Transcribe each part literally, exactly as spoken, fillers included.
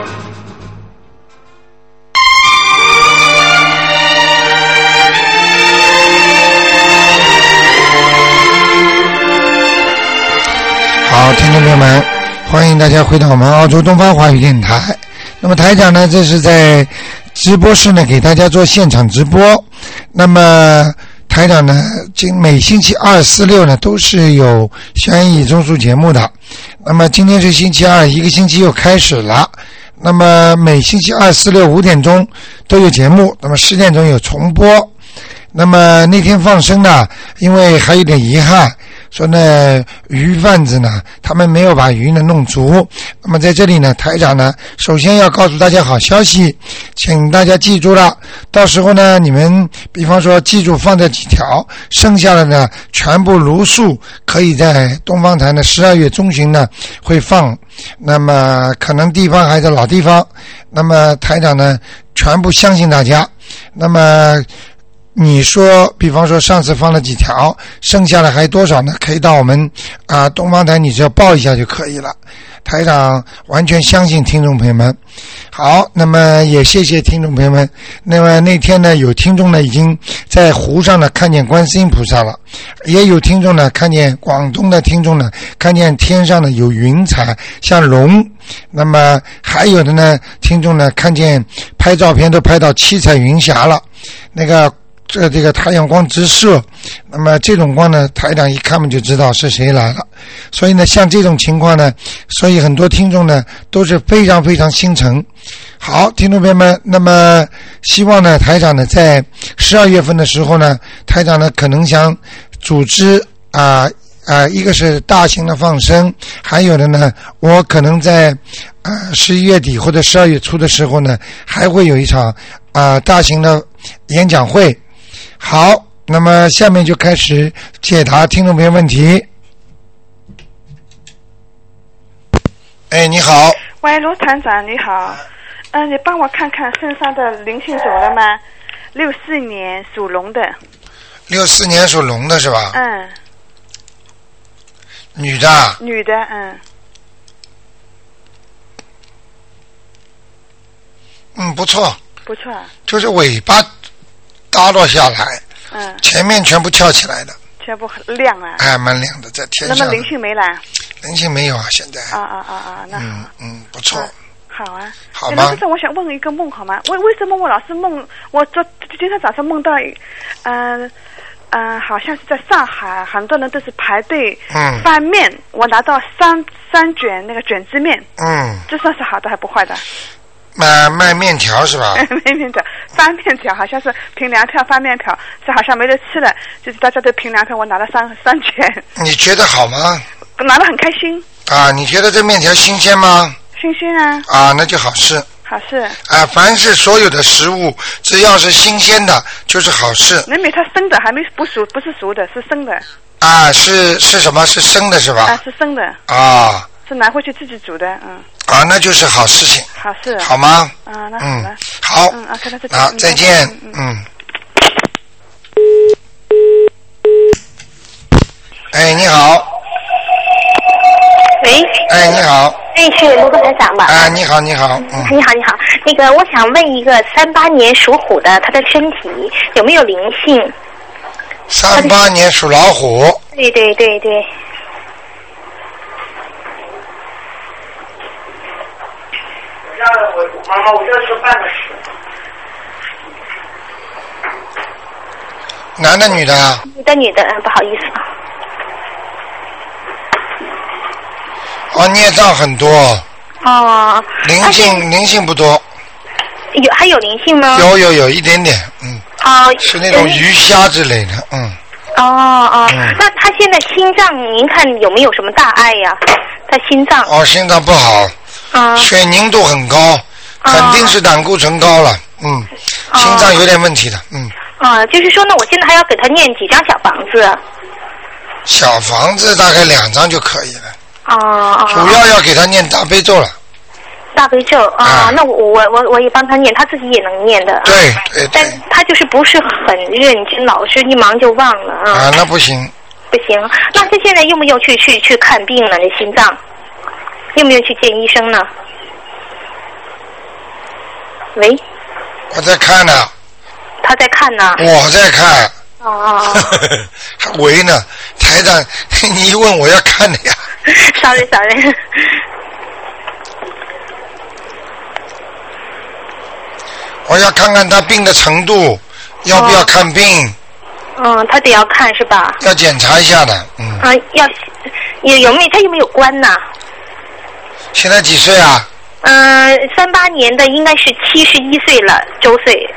好，听众朋友们，欢迎大家回到我们澳洲东方华语电台。那么台长呢，这是在直播室呢给大家做现场直播。那么台长呢，今每星期二、四、六呢都是有悬疑综述节目的。那么今天是星期二，一个星期又开始了。那么每星期二、四、六五点钟都有节目，那么十点钟有重播。那么那天放生呢，因为还有点遗憾，说呢鱼贩子呢他们没有把鱼呢弄足。那么在这里呢，台长呢首先要告诉大家好消息，请大家记住了，到时候呢你们比方说记住放这几条，剩下的呢全部如数可以在东方台呢十二月中旬呢会放。那么可能地方还是老地方，那么台长呢全部相信大家。那么你说比方说上次放了几条，剩下的还有多少呢？可以到我们啊、呃、东方台，你只要报一下就可以了。台长完全相信听众朋友们。好，那么也谢谢听众朋友们。那么那天呢，有听众呢已经在湖上呢看见观世音菩萨了，也有听众呢看见，广东的听众呢看见天上呢有云彩像龙，那么还有的呢听众呢看见拍照片都拍到七彩云霞了，那个这这个太阳光直射，那么这种光呢台长一看嘛就知道是谁来了。所以呢像这种情况呢，所以很多听众呢都是非常非常心诚。好，听众朋友们，那么希望呢台长呢在十二月份的时候呢，台长呢可能想组织啊啊、呃呃、一个是大型的放生，还有的呢我可能在啊十一月底或者十二月初的时候呢还会有一场啊、呃、大型的演讲会。好，那么下面就开始解答听众朋友问题。哎，你好。 喂，卢团长，你好。嗯、呃，你帮我看看身上的灵性走了吗？六四年属龙的。 六四年属龙的是吧？ 嗯。 女的。 女的，嗯。 嗯，不错。 不错。就是尾巴耷落下来， 嗯， 前面全部翘起来的， 全部亮啊， 哎，蛮亮的，在天上。 那么灵性没了？ 灵性没有啊，现在。 啊啊啊啊，那好。 嗯嗯，不错。 嗯、好啊。 好吗？ 老师，我想问一个梦好吗？为为什么我老是梦？我昨今天早上梦到，嗯、呃、嗯、呃，好像是在上海，很多人都是排队嗯翻面，我拿到三三卷那个卷子面， 嗯， 这算是好的还不坏的？ 卖卖面条是吧？ 卖面条，翻面条，好像是凭粮票翻面条，这好像没得吃了，就是大家都凭粮票，我拿了三三卷。 你觉得好吗？ 拿得很开心。啊， 你觉得这面条新鲜吗？ 新鲜啊。 啊，那就好事。 好事。 啊，凡是所有的食物，只要是新鲜的，就是好事。 那没它生的，还没不熟，不是熟的，是生的。 啊，是是什么？是生的是吧？ 啊，是生的。 啊。 是拿回去自己煮的，嗯。 啊，那就是好事情。 好事。 好吗？ 啊，那好了。 嗯，好。 嗯啊，再见。 好，再见。嗯。嗯哎，你好。 喂。 哎，你好。 哎，是卢科台长吧？ 哎，你好，你好。嗯。 你好，你好。那个，我想问一个三八年属虎的，他的身体有没有灵性？ 三八年属老虎。 对对对对。 妈妈，我这是半个十。 男的女的啊？ 女的女的，不好意思啊。 哦，孽障很多。 哦。 灵性灵性不多。 有还有灵性吗？ 有有有一点点，嗯。 哦。 是那种鱼虾之类的，嗯。 哦哦、 嗯， 那他现在心脏您看有没有什么大碍呀？他心脏。 哦，心脏不好。 啊。 血凝度很高。肯定是胆固醇高了，嗯， 哦、 心脏有点问题的，嗯。 啊，就是说呢，我现在还要给他念几张小房子？ 小房子大概两张就可以了。 哦、啊、 主要要给他念大悲咒了。 大悲咒啊，啊那我我我我也帮他念，他自己也能念的。 对对对。 但他就是不是很认真，老是一忙就忘了啊。 啊，那不行。 不行，那他现在用不用去去去看病了？那心脏，用不用去见医生呢？ 喂。 我在看呢。 他在看呢。 我在看。 哦哦。 还喂呢，台长，你一问我要看的呀。 sorry sorry。 我要看看他病的程度，要不要看病？ 嗯，他得要看是吧？ 要检查一下的，嗯。 啊，要有有没有他有没有关呢？ 现在几岁啊？ 嗯、呃，三八年的应该是七十一岁了，周岁。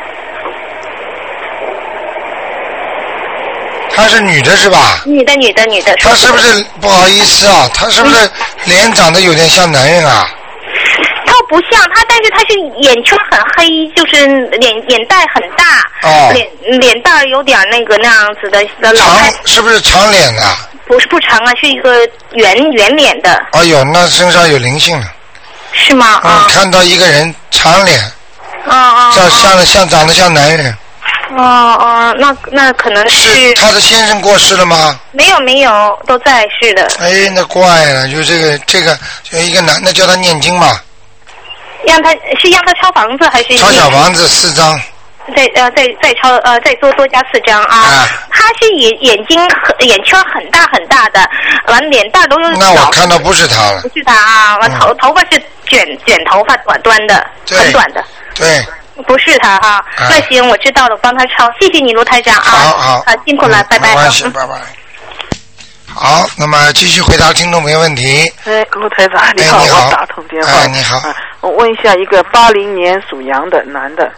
她是女的是吧？ 女的，女的，女的。 她是不是不好意思啊？她是不是脸长得有点像男人啊？ 他不像他，但是他是眼圈很黑，就是脸眼袋很大， 哦、 脸脸蛋有点那个那样子的的老太。 是不是长脸的、啊？ 不是不长啊，是一个圆圆脸的。 哎呦，那身上有灵性了。 是吗？ 嗯， 啊、 看到一个人长脸。 哦哦。 像像像长得像男人。 哦哦，那那可能是。 是他的先生过世了吗？ 没有没有，都在世的。 哎，那怪了，就这个这个，有一个男的叫他念经嘛。 让他是让他抄房子还是？ 抄小房子四张。 再呃再再抄呃再多多加四张啊！啊他是眼眼睛很眼圈很大很大的，完脸蛋都有。 那我看到不是他了。 不是他啊，完头、嗯、头发是卷卷头发短短的，很短的。 对。 不是他啊，啊那行我知道了，帮他抄，谢谢你卢台长啊。 好好。 好辛苦了，嗯、拜拜。 没关系，拜拜。好，那么继续回答听众朋友问题。 哎，卢台长，你好， 哎、你好我打通电话。 哎，你好。 啊、我问一下，一个八零年属羊的男的。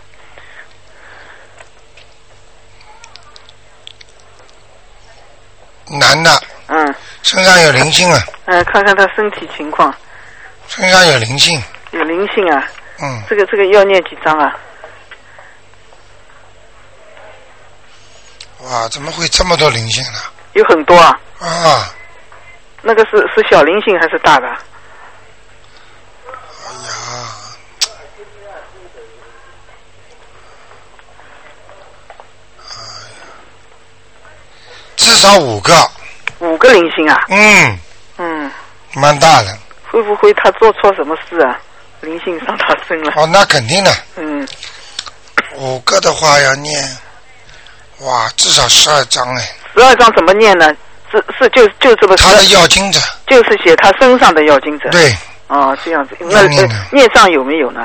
男的。 嗯。 身上有灵性啊。 嗯，看看他身体情况。 身上有灵性。 有灵性啊。 嗯。 这个这个要念几张啊？ 哇，怎么会这么多灵性呢？ 有很多啊。 啊。 那个是是小灵性还是大的？ 哎呀。至少五个。 五个灵性啊？ 嗯。 嗯。 蛮大的。 会不会他做错什么事啊？灵性上他身了。 哦，那肯定的。 嗯。 五个的话要念，哇，至少十二章哎。 十二章怎么念呢？是是就就这么。 他的要经者。 就是写他身上的要经者。 对。 哦，这样子。那孽障有没有呢？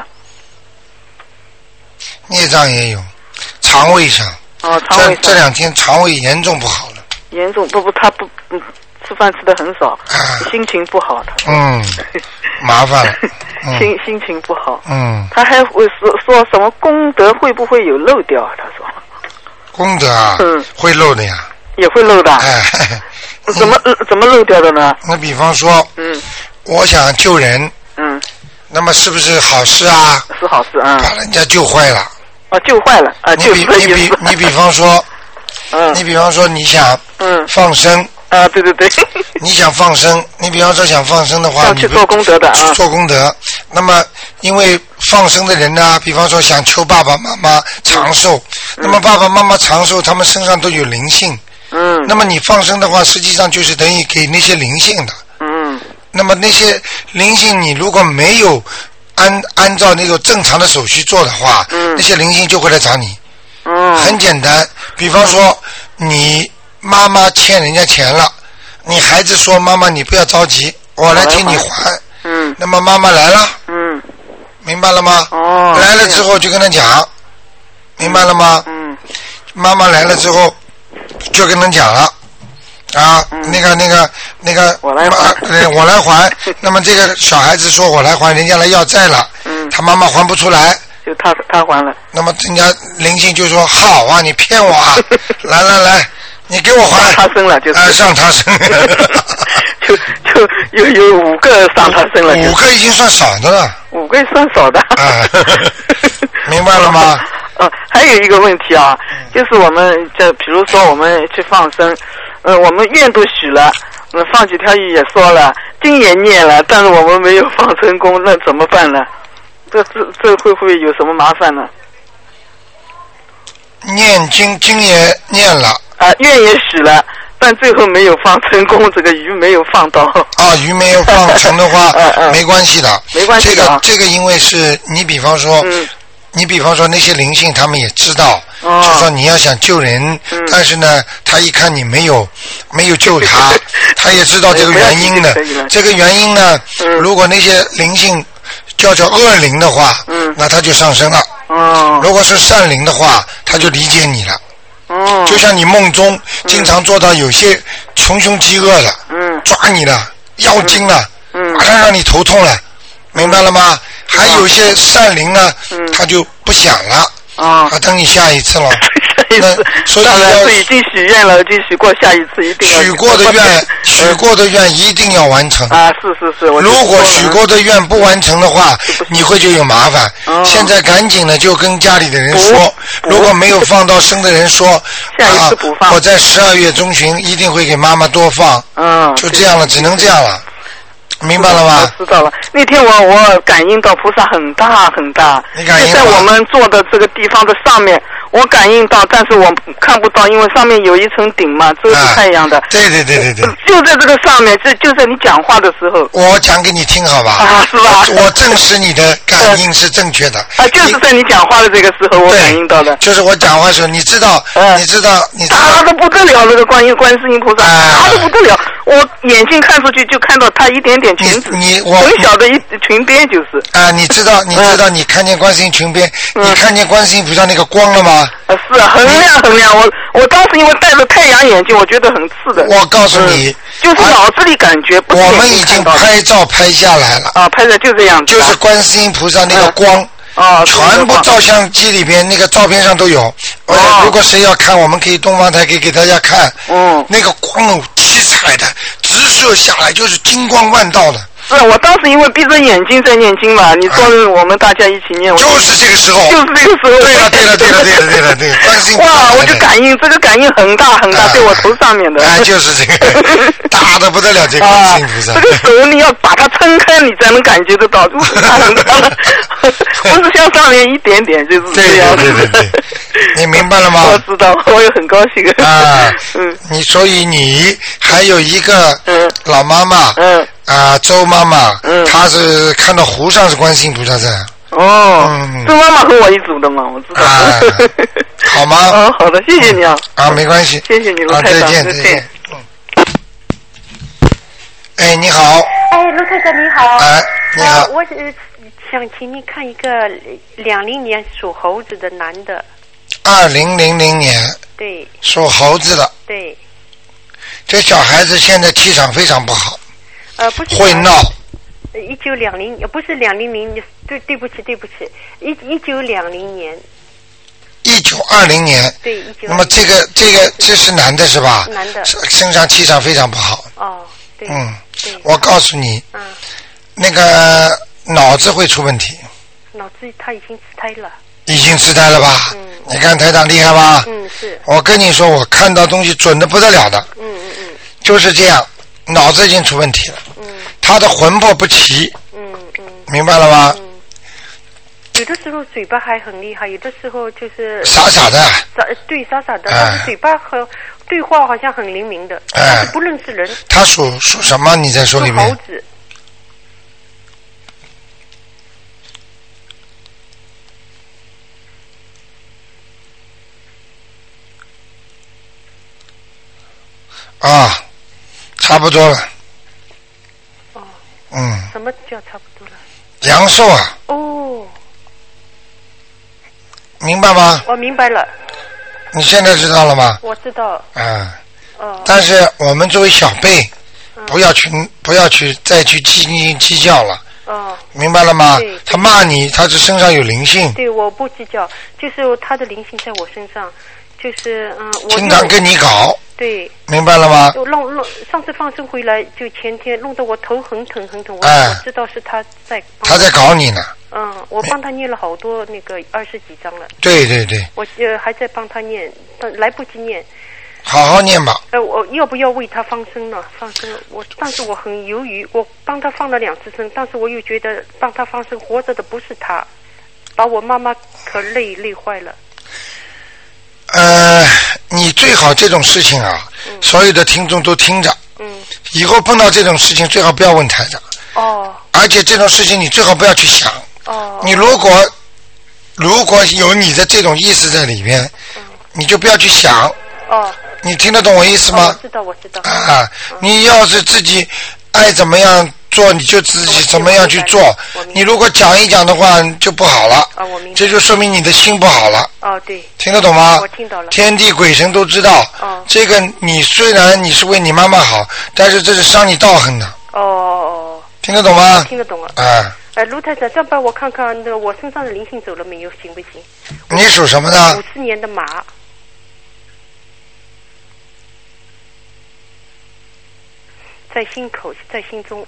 孽障也有，肠胃上。 哦，肠胃上。 这这两天肠胃严重不好了。 严重不不，他不不吃饭吃的很少，啊、心情不好。他嗯，麻烦了。 嗯、心心情不好。 嗯。 他还会说说什么功德会不会有漏掉？他说。 功德啊。嗯。会漏的呀。 也会漏的。 哎。 怎么、嗯、怎么漏掉的呢？ 那比方说， 嗯， 我想救人， 嗯， 那么是不是好事啊？ 是好事啊。 把人家救坏了。 哦，救坏了啊！ 你比你比你比方说， 嗯， 你比方说你想， 嗯， 放生啊，对对对。 你想放生，你比方说想放生的话， 要去做功德的啊。 去做功德，那么因为放生的人呢，比方说想求爸爸妈妈长寿， 嗯、 那么爸爸妈妈长寿，他们身上都有灵性。 嗯， 那么你放生的话，实际上就是等于给那些灵性的。 嗯， 那么那些灵性，你如果没有按按照那个正常的手续做的话， 嗯， 那些灵性就会来找你。 嗯， 很简单，比方说你妈妈欠人家钱了，你孩子说妈妈你不要着急，我来替你还。 嗯， 那么妈妈来了。 嗯， 明白了吗？ 哦， 来了之后就跟他讲，明白了吗？ 嗯， 妈妈来了之后。就跟他讲了啊、嗯，那个那个那个， 我来还， 呃，我来还。那么这个小孩子说我来还，人家来要债了， 嗯， 他妈妈还不出来， 就他他还了。 那么人家灵性就说好啊，你骗我啊，来来来，你给我还。 上他身了就是。 啊，上他身。 就就有有五个上他身了。 五个已经算少的了。 五个算少的。 啊，明白了吗？ 呃，还有一个问题啊，就是我们就比如说我们去放生，呃，我们愿都许了，呃，放几条鱼也说了，经也念了，但是我们没有放成功，那怎么办呢？这这这会不会有什么麻烦呢？ 念经经也念了啊，愿也许了，但最后没有放成功，这个鱼没有放到。 啊，鱼没有放成的话， 嗯嗯、 没关系的， 没关系的。这个这个，因为是你比方说。嗯你比方说那些灵性，他们也知道， 哦、 就说你要想救人， 嗯、 但是呢，他一看你没有没有救他，他也知道这个原因的。这个原因呢， 嗯、 如果那些灵性叫叫恶灵的话， 嗯、 那他就上升了。 哦、 如果是善灵的话，他就理解你了。 哦、 就像你梦中经常做到有些穷凶极恶的， 嗯、 抓你了，妖精了， 嗯、 马上让你头痛了，明白了吗？还有一些善灵呢， 嗯、 他就不想了， 啊， 等你下一次了。 下一次， 所以当然要是已经许愿了，已经许过下一次一定要许过的愿，许过的愿一定要完成。 啊，是是是。 如果许过的愿不完成的话，你会就有麻烦。 哦、 现在赶紧的就跟家里的人说，如果没有放到生的人说， 下一次补放。 啊、我在十二月中旬一定会给妈妈多放。 嗯， 就这样了，只能这样了。明白了吗？ 知道了。那天我我感应到菩萨很大很大， 你感应就在我们坐的这个地方的上面，我感应到，但是我看不到，因为上面有一层顶嘛，遮住太阳的。 啊、对对对对对。 就在这个上面，就就在你讲话的时候。 我讲给你听好吧？ 啊，是吧？ 我证实你的感应是正确的。 啊，就是在你讲话的这个时候，我感应到的。 就是我讲话的时候，你知道， 嗯、 你知道，你知道。 大的不得了，那个观音观世音菩萨，大的不得了。我眼睛看出去就看到他一点点裙子， 你我很小的一裙边就是。 啊，你知道，你知道，你看见观世音裙边， 嗯、 你看见观世音菩萨那个光了吗？ 啊，是啊，很亮很亮。我我当时因为戴着太阳眼镜，我觉得很刺的。 我告诉你， 嗯、就是脑子里感觉不是。 我们已经拍照拍下来了。 啊，拍的就这样子。 就是观世音菩萨那个光。 嗯哦， 全部照相机里边那个照片上都有。 哦， 如果谁要看，我们可以东方台可以给大家看。 嗯， 那个光哦，七彩的，直射下来就是金光万道的。 是我当时因为闭着眼睛在念经嘛，你说我们大家一起念， 就是这个时候， 就是这个时候。 对了对了对了对了对了对了，观世音菩萨。 哇，我就感应这个感应很大很大，在我头上面的。 啊，就是这个，大的不得了，这个观世音菩萨。 这个手你要把它撑开，你才能感觉得到，就是大很大的，不是像上面一点点，就是这样。 对对对对，你明白了吗？ 我知道，我也很高兴。 啊， 嗯， 你所以你还有一个老妈妈， 嗯。 啊，周妈妈， 嗯， 她是看到湖上是观世音菩萨在。 哦， 嗯， 周妈妈和我一组的嘛，我知道。 啊，好吗？ 哦，好的，谢谢你啊。 啊，没关系。 谢谢你，卢台长。 再见，再见。嗯。哎，你好。 哎，卢台长你好。 哎，你好。 呃、我是想请你看一个两零年属猴子的男的。 二零零零年。 对。 属猴子的。 对。 这小孩子现在气场非常不好， 呃，不是会闹。 一九两零，不是两零零，对，对不起，对不起，一一九两零年。 一九二零年。 对，一九。 那么这个这个这是男的是吧？ 男的。 身上气场非常不好。 哦，对。 嗯。 对。 我告诉你。 嗯。 那个脑子会出问题。 脑子他已经痴呆了。 已经痴呆了吧？ 嗯。 你看台长厉害吧？ 嗯，是。 我跟你说，我看到东西准的不得了的。 嗯嗯嗯。 就是这样，脑子已经出问题了。 嗯。 他的魂魄不齐。 嗯嗯。 明白了吗？ 嗯。有的时候嘴巴还很厉害，有的时候就是傻傻的。 傻对傻傻的，但是嘴巴和对话好像很灵敏的，但是不认识人。 他属属什么？你在说里面？ 属猴子。 啊，差不多了。 哦。 嗯。 什么叫差不多了？ 阳寿啊。 哦。 明白吗？ 我明白了。 你现在知道了吗？ 我知道。 嗯。 哦。 但是我们作为小辈，嗯、不要去不要去再去斤斤计较了。 哦。 明白了吗？ 对。 他骂你，他是身上有灵性。 对，我不计较，就是他的灵性在我身上，就是嗯。我经常跟你搞。 对。 明白了吗？ 弄弄上次放生回来，就前天弄得我头很疼很疼，我、 哎、 我知道是他在。 他在搞你呢。 嗯，我帮他念了好多那个二十几章了。 对对对。 我呃还在帮他念，但来不及念。 好好念吧。 呃，我要不要为他放生呢？放生，我但是我很犹豫，我帮他放了两次生，但是我又觉得帮他放生活着的不是他，把我妈妈可累累坏了。 呃，你最好这种事情啊，嗯、所有的听众都听着。 嗯。 以后碰到这种事情，最好不要问台长。 哦。 而且这种事情你最好不要去想。 哦。 你如果如果有你的这种意识在里面， 嗯、 你就不要去想。 哦。 你听得懂我意思吗？ 哦、我知道，我知道。 啊，嗯、你要是自己爱怎么样做，你就自己怎么样去做。你如果讲一讲的话，就不好了。 啊，我明白。 这就说明你的心不好了。 哦，对。 听得懂吗？ 我听到了。 天地鬼神都知道。 哦。 这个你虽然你是为你妈妈好，但是这是伤你道行的。 哦哦。 听得懂吗？ 听得懂了。 啊。 哎，卢太太，再帮我看看那个我身上的灵性走了没有，行不行？ 你属什么的？ 五四年的马。在心口，在心中。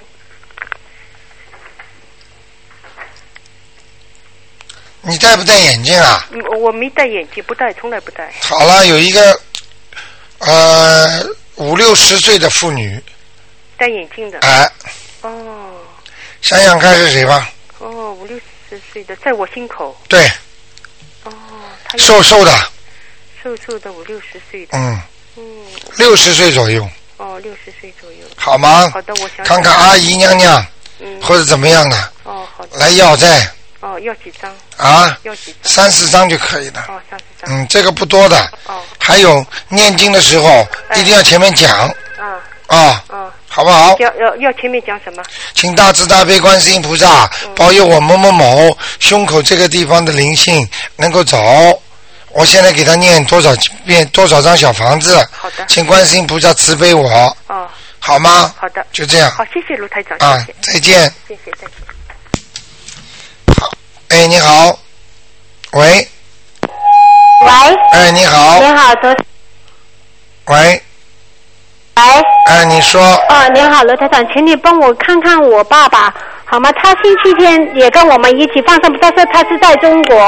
你戴不戴眼镜啊？ 嗯，我没戴眼镜，不戴，从来不戴。 好了，有一个呃五六十岁的妇女。 戴眼镜的。 哎。 哦。 想想看是谁吧。 哦，五六十岁的，在我心口。 对。 哦，他瘦瘦的。 瘦瘦的五六十岁的。 嗯。 嗯。 六十岁左右。 哦，六十岁左右。 好吗？ 好的，我想看看阿姨娘娘，嗯，或者怎么样的。 哦，好的。 来要债。 哦，要几张？ 啊？ 要几张？ 三四张就可以了。 哦，三四张。 嗯，这个不多的。 哦。 还有念经的时候，一定要前面讲。 啊。 啊。 啊。 好不好？ 要要要前面讲什么？ 请大慈大悲观世音菩萨保佑我某某某胸口这个地方的灵性能够走。我现在给他念多少遍多少张小房子？ 好的。请观世音菩萨慈悲我。 哦。 好吗？ 好的。 就这样。 好，谢谢卢台长。 啊，再见。 谢谢，再见。 好，哎，你好。喂。 喂。 哎，你好。 你好，多。 喂。 喂。 哎，你说。 哦，你好，卢台长，请你帮我看看我爸爸好吗？他星期天也跟我们一起放生，但是他是在中国。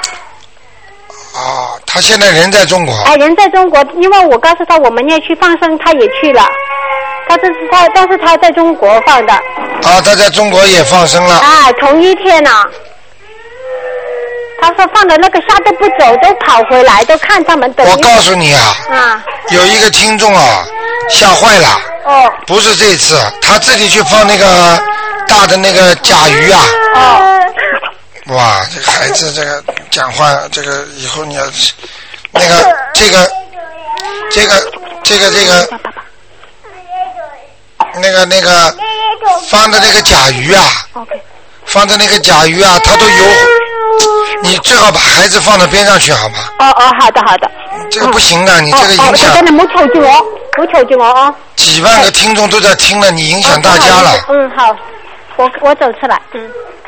啊，他现在人在中国。 哎，人在中国，因为我告诉他我们要去放生，他也去了。他这是他，但是他在中国放的。 啊，他在中国也放生了。 啊，同一天呢、啊。他说放的那个虾都不走，都跑回来，都看他们等。 我告诉你啊。 啊。有一个听众啊，吓坏了。 哦。 不是这次，他自己去放那个大的那个甲鱼啊。 哦。 哇，这个孩子这个讲话，这个以后你要那个这个这个这个这个那个那个放的那个甲鱼啊，放的那个甲鱼啊，它都游。你最好把孩子放到边上去好吗？ 哦哦，好的好的。 这个不行的，你这个影响。 真的没吵住我，没吵住我啊！ 几万个听众都在听了，你影响大家了。 嗯，好，我我走出来，嗯。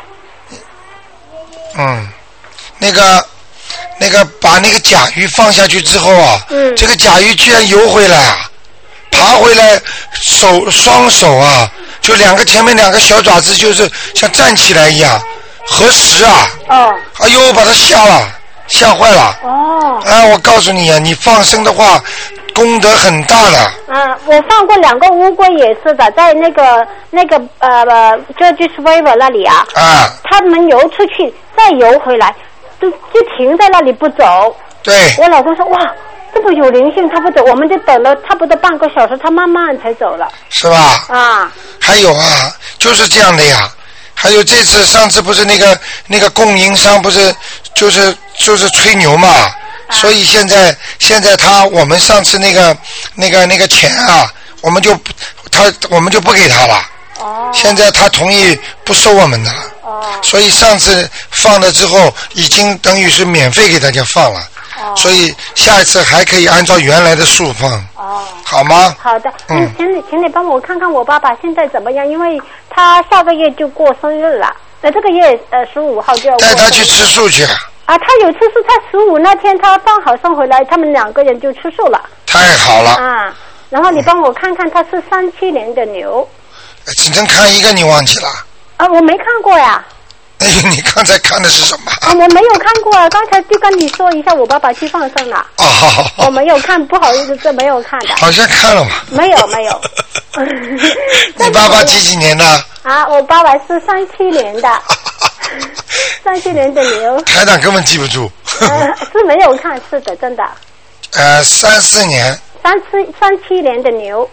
嗯，那个，那个把那个甲鱼放下去之后啊， 嗯， 这个甲鱼居然游回来啊，爬回来，手双手啊，就两个前面两个小爪子，就是像站起来一样，合十啊。 哦。 哎呦，把他吓了，吓坏了。 哦。 哎，我告诉你啊，你放生的话，功德很大的。 嗯，我放过两个乌龟也是的，在那个那个呃就就是 River 那里啊。 啊。 他们游出去。再游回来，就就停在那里不走。 对。 我老公说：“哇，这么有灵性，他不走，我们就等了差不多半个小时，他慢慢才走了。” 是吧？ 啊。 还有啊，就是这样的呀。还有这次，上次不是那个那个供应商不是就是就是吹牛嘛？啊、所以现在现在他我们上次那个那个那个钱啊，我们就他我们就不给他了。 哦。 现在他同意不收我们的了。 哦。 所以上次放了之后，已经等于是免费给大家放了。哦。所以下一次还可以按照原来的数放。 哦。 好吗？ 好的。 嗯。 请你请你帮我看看我爸爸现在怎么样，因为他下个月就过生日了，那这个月呃十五号就要过。 带他去吃素去。 啊，他有吃素，他十五那天他放好送回来，他们两个人就吃素了。 太好了。 啊，然后你帮我看看，他是三七年的牛。 只能看一个，你忘记了？ 啊，我没看过呀。 哎，你刚才看的是什么？ 啊，我没有看过啊，刚才就跟你说一下，我爸爸去放生了。 哦，好好好。 我没有看，不好意思，这没有看的。 好像看了嘛。 没有没有。 你爸爸几几年的？ 啊，我爸爸是三七年的。三七年的牛。 台长根本记不住。 呃，是没有看，是的，真的。 呃，三四年。 三七三七年的牛。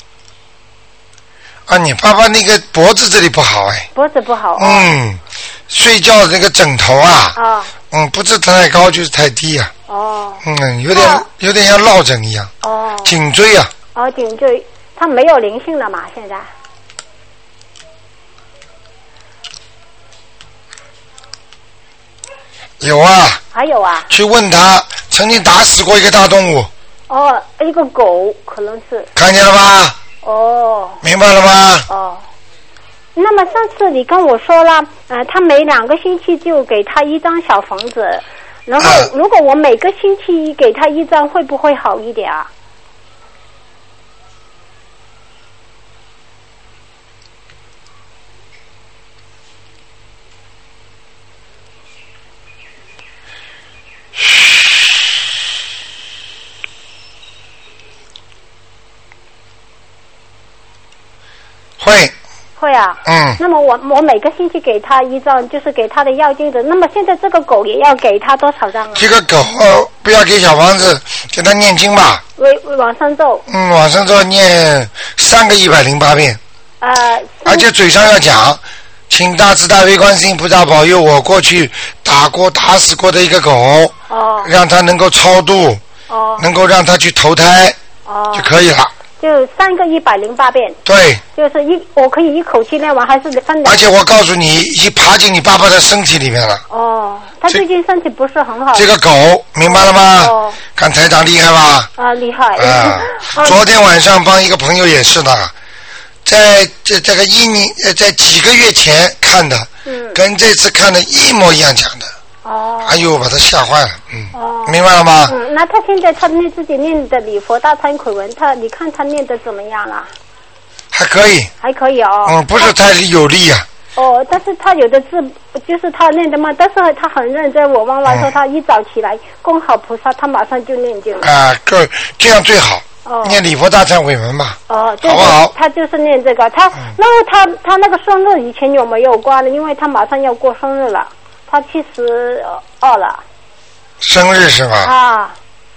啊， 你爸爸那个脖子这里不好哎。 脖子不好。 嗯， 睡觉的那个枕头啊， 哦， 嗯，不是太高就是太低啊， 哦， 嗯，有点、 哦、 有点像落枕一样， 哦， 颈椎啊， 哦，颈椎，它没有灵性了嘛？现在有啊， 还有啊， 去问他，曾经打死过一个大动物， 哦，一个狗可能是， 看见了吗？ 哦， 明白了吗？ 哦。那么上次你跟我说了，呃，他每两个星期就给他一张小房子，然后如果我每个星期给他一张，会不会好一点啊？ 会。 会啊， 嗯。 那么我我每个星期给他一张，就是给他的要经者。那么现在这个狗也要给他多少张啊？ 这个狗、呃、不要给小房子，给他念经吧。 为往上咒。 嗯，往上咒念三个一百零八遍。 呃。 而且嘴上要讲，请大慈大悲观世音菩萨保佑我过去打过打死过的一个狗， 哦， 让它能够超度， 哦， 能够让它去投胎， 哦， 就可以了。 就三个一百零八遍。 对。 就是一，我可以一口气念完，还是分两？ 而且我告诉你，已经爬进你爸爸的身体里面了。 哦，他最近身体不是很好。 这个狗，明白了吗？ 哦。 看台长厉害吧？ 啊，厉害。 啊，昨天晚上帮一个朋友也是的，在这这个一年呃，在几个月前看的，嗯，跟这次看的一模一样讲的。 哦。 哎呦，把他吓坏了，嗯。 哦。 明白了吗？ 嗯，那他现在他念自己念的礼佛大忏悔文，他你看他念的怎么样了？ 还可以。 还可以哦。 嗯，不是太有力啊。 哦，但是他有的字就是他念的嘛，但是他很认真。我妈妈说他一早起来供好菩萨，他马上就念经了。 啊，个这样最好。 哦。 念礼佛大忏悔文吧。 哦， 好不好？ 他就是念这个，他、嗯、然后他他那个生日以前有没有关呢？因为他马上要过生日了，他七十二了。 生日是吧？ 啊。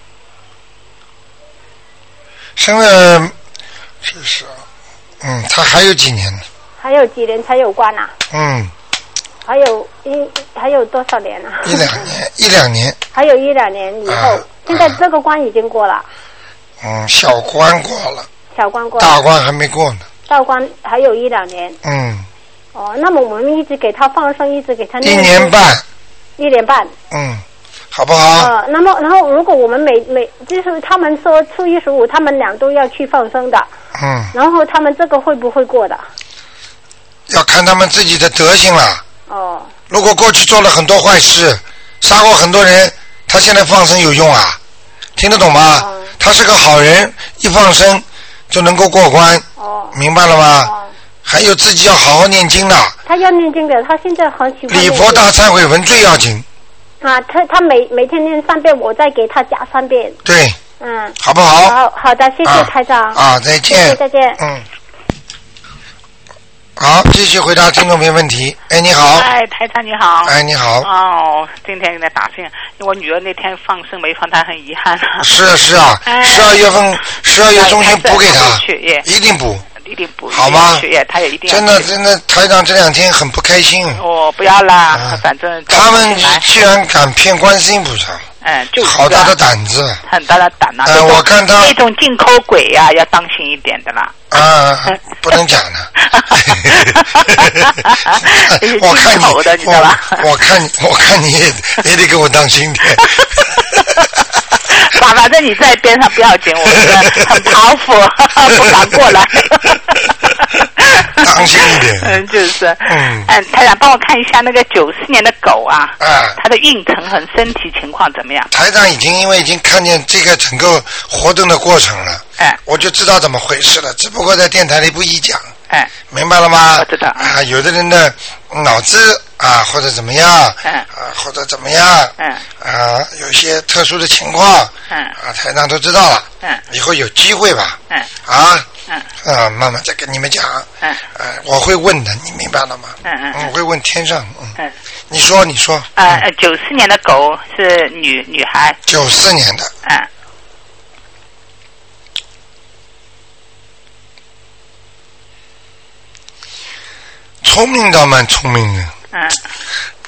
生日是是，嗯，他还有几年呢？ 还有几年才有关啊？ 嗯。 还有一还有多少年啊？ 一两年，一两年。 还有一两年以后，啊、现在这个关已经过了。 嗯，小关过了。 小关过了。 大关还没过呢。 大关还有一两年。 嗯。 哦，那么我们一直给他放生，一直给他念。 一年半。 一年半。 嗯。好不好？ 呃，那么然后如果我们每每就是他们说初一十五他们俩都要去放生的， 嗯， 然后他们这个会不会过的？ 要看他们自己的德行了。 哦。 如果过去做了很多坏事，杀过很多人，他现在放生有用啊？听得懂吗？哦、他是个好人，一放生就能够过关。哦。明白了吗？哦。还有自己要好好念经的。他要念经的，他现在很喜欢。礼佛大忏悔文最要紧。 啊，他他每每天念三遍，我再给他加三遍。 对。 嗯。 好不好？ 好好的，谢谢台长。 啊，再见。 谢谢，再见。 嗯。好，继续回答听众朋友问题。哎，你好。 哎，台长你好。 哎，你好。 哦，今天来打线，因为我女儿那天放生没放，她很遗憾。 是啊是啊，十二、哎、月份十二月中旬补给她，一定补。 一定补好吗？ 血液他也一定真的真的，台长这两天很不开心。 哦，不要啦，啊、反正他们居然敢骗观世音菩萨， 哎，就是、 好大的胆子， 很大的胆啊！ 哎、呃，我看他那种进口鬼呀、啊，要当心一点的啦。 啊，不能讲的。我看你， 的你知道吧？ 我我看我看你也也得给我当心点。 反反正你在边上不要紧，我们很爬伏，不敢过来。 当心一点。 嗯，就是。 嗯。 嗯，台长帮我看一下那个九四年的狗啊， 啊， 它的运程和身体情况怎么样？ 台长已经因为已经看见这个整个活动的过程了， 哎， 我就知道怎么回事了，只不过在电台里不宜讲。 哎， 明白了吗？ 我知道。 啊，有的人的脑子啊，或者怎么样， 嗯， 啊，或者怎么样， 嗯， 啊，有一些特殊的情况， 嗯， 啊，台长都知道了， 嗯， 以后有机会吧， 嗯， 啊， 嗯， 啊，慢慢再跟你们讲， 嗯， 呃，我会问的，你明白了吗？ 嗯嗯， 我会问天上，嗯， 嗯， 你说你说， 呃，九四年的狗是女女孩， 九四年的， 嗯。 聪明倒蛮聪明的， 嗯，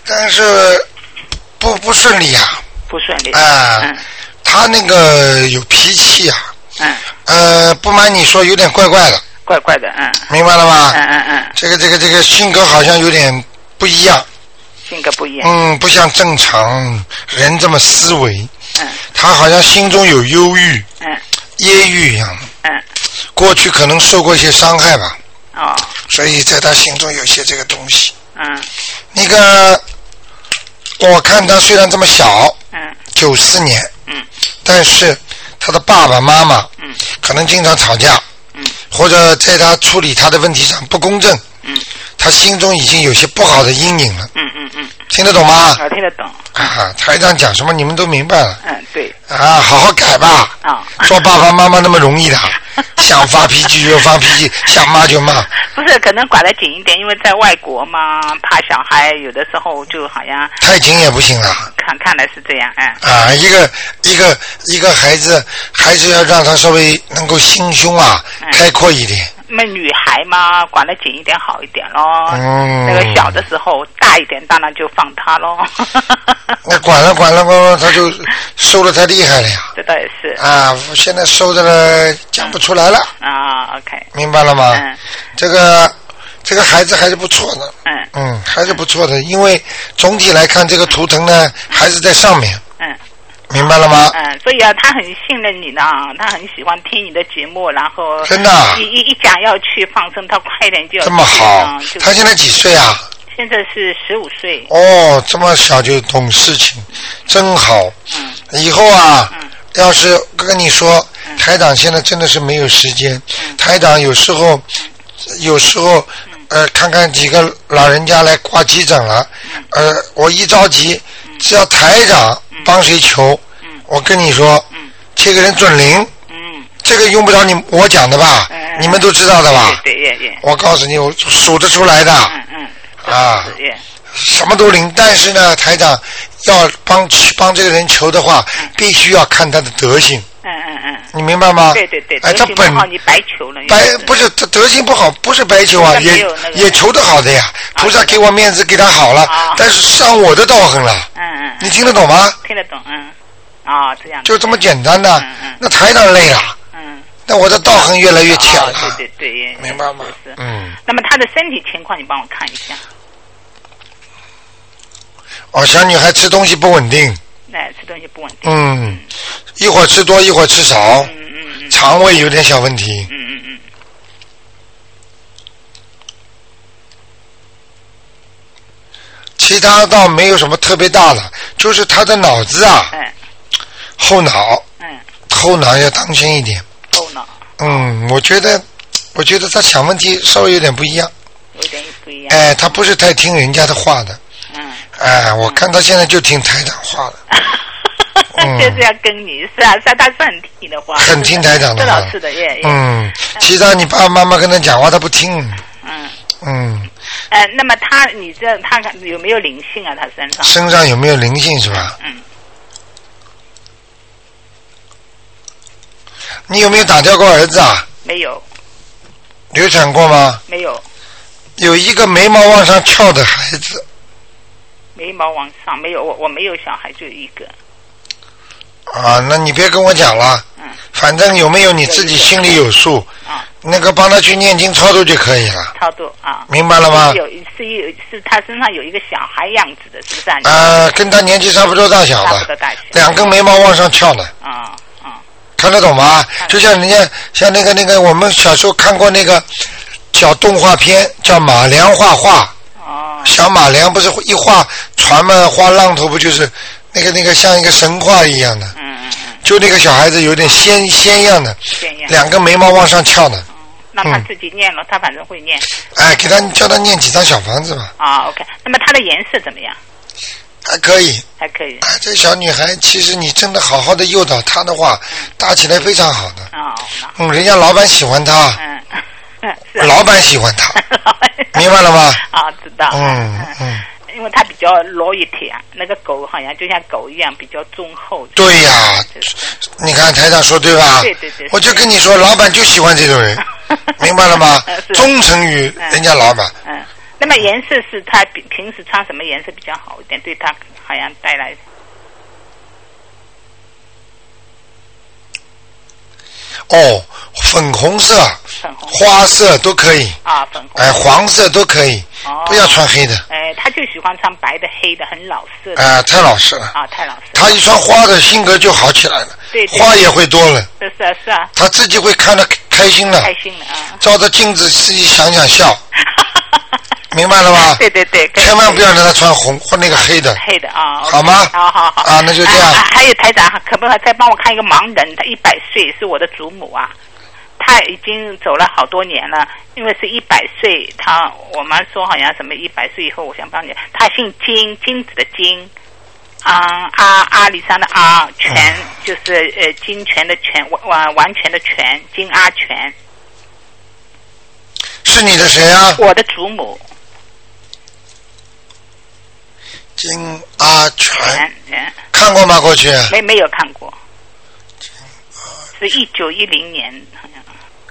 但是不不顺利啊。 不顺利。 啊、 嗯， 他那个有脾气啊。 嗯。 呃，不瞒你说，有点怪怪的。 怪怪的，嗯。 明白了吗？ 嗯嗯嗯。 这个这个这个性格好像有点不一样。 性格不一样。 嗯，不像正常人这么思维。 嗯。 他好像心中有忧郁。 嗯。 抑郁一样的。 嗯。 过去可能受过一些伤害吧。 哦。 所以在他心中有些这个东西。 嗯。 那个，我看他虽然这么小。 嗯。 九四年。 嗯。 但是他的爸爸妈妈。 嗯。 可能经常吵架。 嗯。 或者在他处理他的问题上不公正。 嗯。 他心中已经有些不好的阴影了。 嗯嗯嗯。 听得懂吗？ 我听得懂。 啊，台长讲什么你们都明白了。 嗯，对。 啊，好好改吧。 啊。 做爸爸妈妈那么容易的，想发脾气就发脾气，想骂就骂。 不是，可能管得紧一点，因为在外国嘛，怕小孩有的时候就好像。 太紧也不行了。 看看来是这样，哎。 啊，一个一个一个孩子，还是要让他稍微能够心胸啊、嗯、开阔一点。 那女孩嘛，管得紧一点好一点咯。 嗯。 那个小的时候大一点，当然就放他咯。 那管了管了管了，他就收得太厉害了呀。 这倒也是。 啊，现在收的了讲不出来了。 嗯、啊 ，OK。 明白了吗？ 嗯。这个这个孩子还是不错的。 嗯。 嗯，还是不错的，因为总体来看，这个图腾呢还是在上面。 嗯。 明白了吗？ 嗯，所以啊，他很信任你呢，他很喜欢听你的节目，然后真的、啊， 一一一讲要去放生，他快点就要去。 这么好、 嗯， 他现在几岁啊？ 现在是十五岁。 哦，这么小就懂事情，真好。 嗯。 以后啊， 嗯、 要是跟你说， 嗯、 台长现在真的是没有时间。 嗯、 台长有时候， 嗯、 有时候、嗯、呃，看看几个老人家来挂急诊了， 嗯、 呃，我一着急，嗯、只要台长帮谁求。我跟你说， 嗯， 这个人准灵， 嗯， 这个用不着你我讲的吧？ 嗯， 你们都知道的吧？ 对对对。 我告诉你，我数得出来的。 嗯嗯。 啊，什么都灵，但是呢，台长要帮帮这个人求的话， 嗯、 必须要看他的德行。 嗯嗯嗯。 你明白吗？ 对对对。 哎，他本你白求了。 白不是他德行不好，不是白求啊，也也求得好的呀。菩萨给我面子，给他好了，但是伤我的道行了。 嗯嗯。 你听得懂吗？ 听得懂，嗯。啊，这样就这么简单的， 嗯嗯、 那台长累了， 嗯， 那我的道行越来越浅了， 哦、对对对， 明白吗？ 是， 嗯。 那么他的身体情况，你帮我看一下。 哦，小女孩吃东西不稳定。 哎，吃东西不稳定。 嗯，嗯一会儿吃多，一会儿吃少。 嗯嗯嗯。 肠胃有点小问题。 嗯嗯嗯。 其他倒没有什么特别大的，就是他的脑子啊， 嗯、 后脑， 嗯， 后脑要当心一点。 后脑。 嗯，我觉得，我觉得他想问题稍微有点不一样。 有点不一样。 哎，他不是太听人家的话的。 嗯。 哎，我看他现在就听台长话了。 嗯、就是要跟你是啊，是啊，他是很听你的话。 很听台长的话。 是的，耶。 嗯，其他你爸爸妈妈跟他讲话，他不听。 嗯。 嗯。 呃，那么他，你这他有没有灵性啊？他身上身上有没有灵性是吧？ 嗯。 你有没有打掉过儿子啊？ 没有。 流产过吗？ 没有。 有一个眉毛往上翘的孩子。 眉毛往上没有，我我没有小孩，就一个。 啊，那你别跟我讲了。 嗯。 反正有没有你自己心里有数。 啊。 那个帮他去念经超度就可以了。 超度啊。 明白了吗？ 有是有是他身上有一个小孩样子的，是不是啊？ 呃，跟他年纪差不多大小的。 差不多大小。 两根眉毛往上翘的。 啊啊。 看得懂吗？就像人家像那个那个，我们小时候看过那个小动画片，叫马良画画。 哦。 小马良不是一画船嘛，画浪头不就是那个那个像一个神话一样的？ 嗯嗯嗯。 就那个小孩子有点仙仙样的， 仙样。 两个眉毛往上翘的。 那他自己念了，嗯、他反正会念。 哎，给他叫他念几张小房子吧。 啊 ，OK。那么他的颜色怎么样？ 还可以。 还可以。 啊，这小女孩，其实你真的好好的诱导她的话，嗯、打起来非常好的。 哦。 嗯，人家老板喜欢她。 嗯。是、 老板喜欢她。明白了吗？ 啊，知道。 嗯嗯。 因为他比较 loyalty 啊，那个狗好像就像狗一样比较忠厚。 对呀、啊，你看台长说对吧？ 对对对。 我就跟你说，老板就喜欢这种人，明白了吗？忠诚于人家老板。 嗯。 那么颜色是他平时穿什么颜色比较好一点？对他好像带来。 哦，粉红色、 粉红花色都可以啊，粉红哎，黄色都可以， 哦、 不要穿黑的。 哎，他就喜欢穿白的、黑的，很老实的。 啊、呃，太老实了。 啊，太老实了。 他一穿花的，性格就好起来了。 对, 对, 对， 花也会多了。 是是啊是啊。 他自己会看得开心了。 开心了啊。 照着镜子自己想想笑。明白了吗？ 对对对， 千万不要让他穿红或那个黑的。 黑的啊， 好吗？ 好好好啊，那就这样。 啊、还有台长，可不可以再帮我看一个盲人？他一百岁，是我的祖母啊，他已经走了好多年了，因为是一百岁，他我妈说好像什么一百岁以后，我想帮你，他姓金，金子的金，啊阿阿里山的阿，全、嗯、就是呃金泉的泉，完完全的全，金阿全。 是你的谁啊？ 我的祖母。 金阿全，看过吗？过去没没有看过，是一九一零年好像。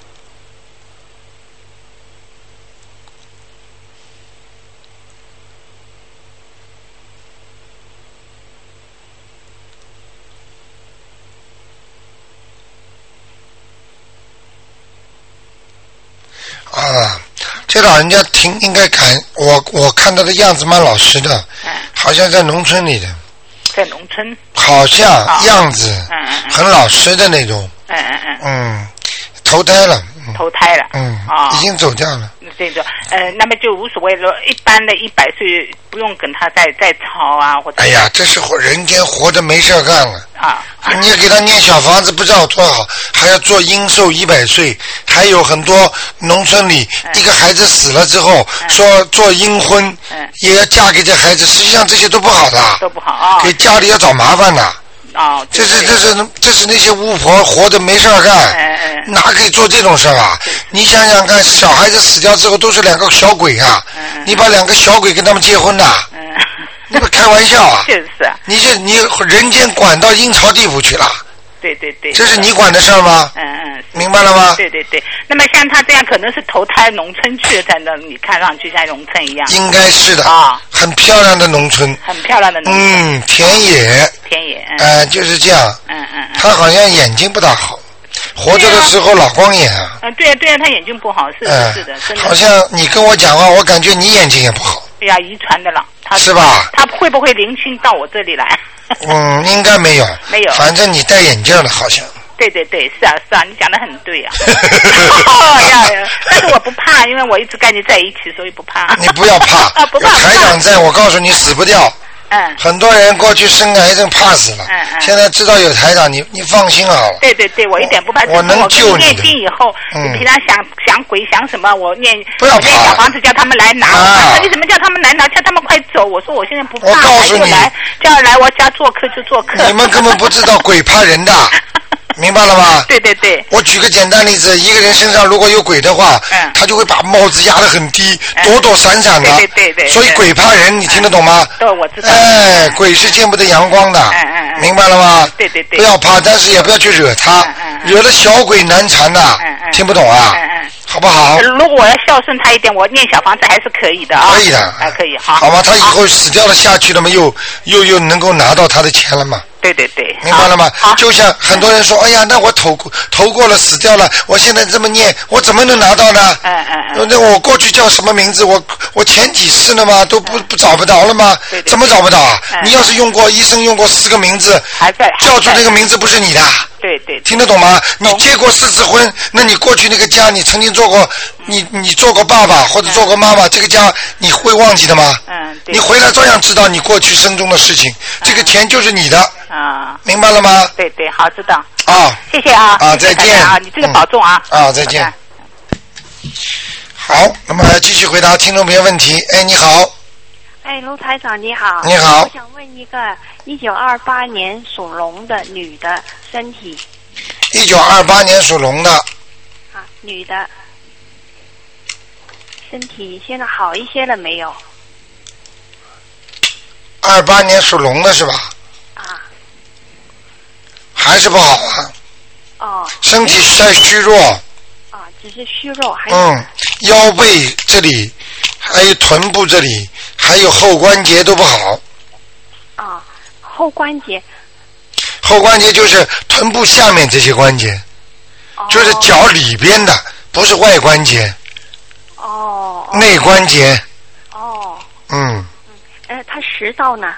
啊，这老人家挺应该感我我看他的样子蛮老实的。 嗯好像在农村里的， 在农村， 好像样子， 嗯嗯嗯， 很老实的那种， 嗯嗯嗯， 嗯，投胎了， 嗯、投胎了， 嗯， 啊、哦， 已经走掉了， 这种，呃，那么就无所谓了。一般的一百岁不用跟他再再吵啊，或者， 哎呀，这是活人间活着没事干了啊！ 你也给他念小房子，不知道多好，还要做阴寿一百岁，还有很多农村里、嗯、一个孩子死了之后、嗯、说做阴婚、嗯，也要嫁给这孩子，实际上这些都不好的， 都不好啊、哦， 给家里要找麻烦的。 哦， 这是这是这是那些巫婆活着没事干， 嗯嗯， 哪可以做这种事啊？你想想看，小孩子死掉之后都是两个小鬼啊，嗯、你把两个小鬼跟他们结婚的，嗯，你不开玩笑啊？ 就是， 你这你人间管到阴曹地府去了。 对对对， 这是你管的事儿吗？ 嗯嗯， 明白了吗？ 对对对，那么像他这样可能是投胎农村去了，在那你看上去像农村一样。 应该是的啊， 很漂亮的农村。 很漂亮的农村。 嗯，田野。 田野。 嗯、呃，就是这样。 嗯嗯嗯。 他好像眼睛不大好，活着的时候老光眼啊。 嗯，对啊对啊，他眼睛不好，是的、嗯、是的，真的。 好像你跟我讲话，我感觉你眼睛也不好。 对呀、啊，遗传的了。他是吧？ 他会不会灵性到我这里来？ 嗯，应该没有。 没有。 反正你戴眼镜了，好像。 对对对，是啊是啊，你讲得很对啊。哦呀，但是我不怕，因为我一直跟你在一起，所以不怕。 你不要怕， 不怕。 有台长在，我告诉你死不掉。 嗯。很多人过去生癌症怕死了， 嗯嗯。 现在知道有台长，你你放心好了。 对对对，我一点不怕。 我能救你的。 念经以后， 嗯、 你平常想想鬼想什么，我念不要怕。 念小房子叫他们来拿。 啊。 你怎么叫他们来拿？叫他们快走！我说我现在不怕， 我告诉你， 来叫来我家做客就做客。 你们根本不知道鬼怕人的。明白了吗？ 对对对。 我举个简单例子，一个人身上如果有鬼的话， 嗯， 他就会把帽子压得很低，嗯、躲躲闪闪的。 对对对对。 所以鬼怕人，你听得懂吗？ 对，我知道。 哎，鬼是见不得阳光的。 嗯嗯嗯。 明白了吗？ 对对对。 不要怕，但是也不要去惹他， 嗯嗯嗯、 惹了小鬼难缠的。 嗯嗯。 听不懂啊？ 嗯嗯。 好不好？ 如果我要孝顺他一点，我念小房子还是可以的啊。 可以的， 还可以。好。 好吗？他以后死掉了下去了嘛，又又又能够拿到他的钱了嘛？ 对对对， 明白了吗？ 好， 就像很多人说，哎呀，那我投投过了，死掉了，我现在这么念，我怎么能拿到呢？ 嗯嗯嗯。 那我过去叫什么名字？我我前几世了吗？都不不找不着了吗？ 对对对， 怎么找不到啊？ 嗯、 你要是用过医生用过四个名字， 还在叫出那个名字不是你的。 对对。 听得懂吗？你结过四次婚，那你过去那个家，你曾经做过，你你做过爸爸或者做过妈妈，嗯、这个家你会忘记的吗？ 嗯。对。 你回来照样知道你过去生中的事情，嗯、这个钱就是你的。 啊， 明白了吗？ 对对，好，知道。 啊， 谢谢啊。 啊，再见啊！你这个保重啊。 嗯、啊，再见。好，那么继续回答听众朋友问题。哎，你好。 哎，卢台长你好。 你好。 我想问一个一九二八年属龙的女的身体。 一九二八年属龙的。 啊，女的。身体现在好一些了没有？ 二八年属龙的是吧？ 啊。 还是不好啊。 哦。 身体太虚弱。 啊，只是虚弱，还嗯，腰背这里还有臀部这里，还有后关节都不好。 啊，后关节。 后关节就是臀部下面这些关节， 哦、 就是脚里边的，不是外关节。 哦。 内关节。 哦。 嗯。 嗯，呃，他食道呢？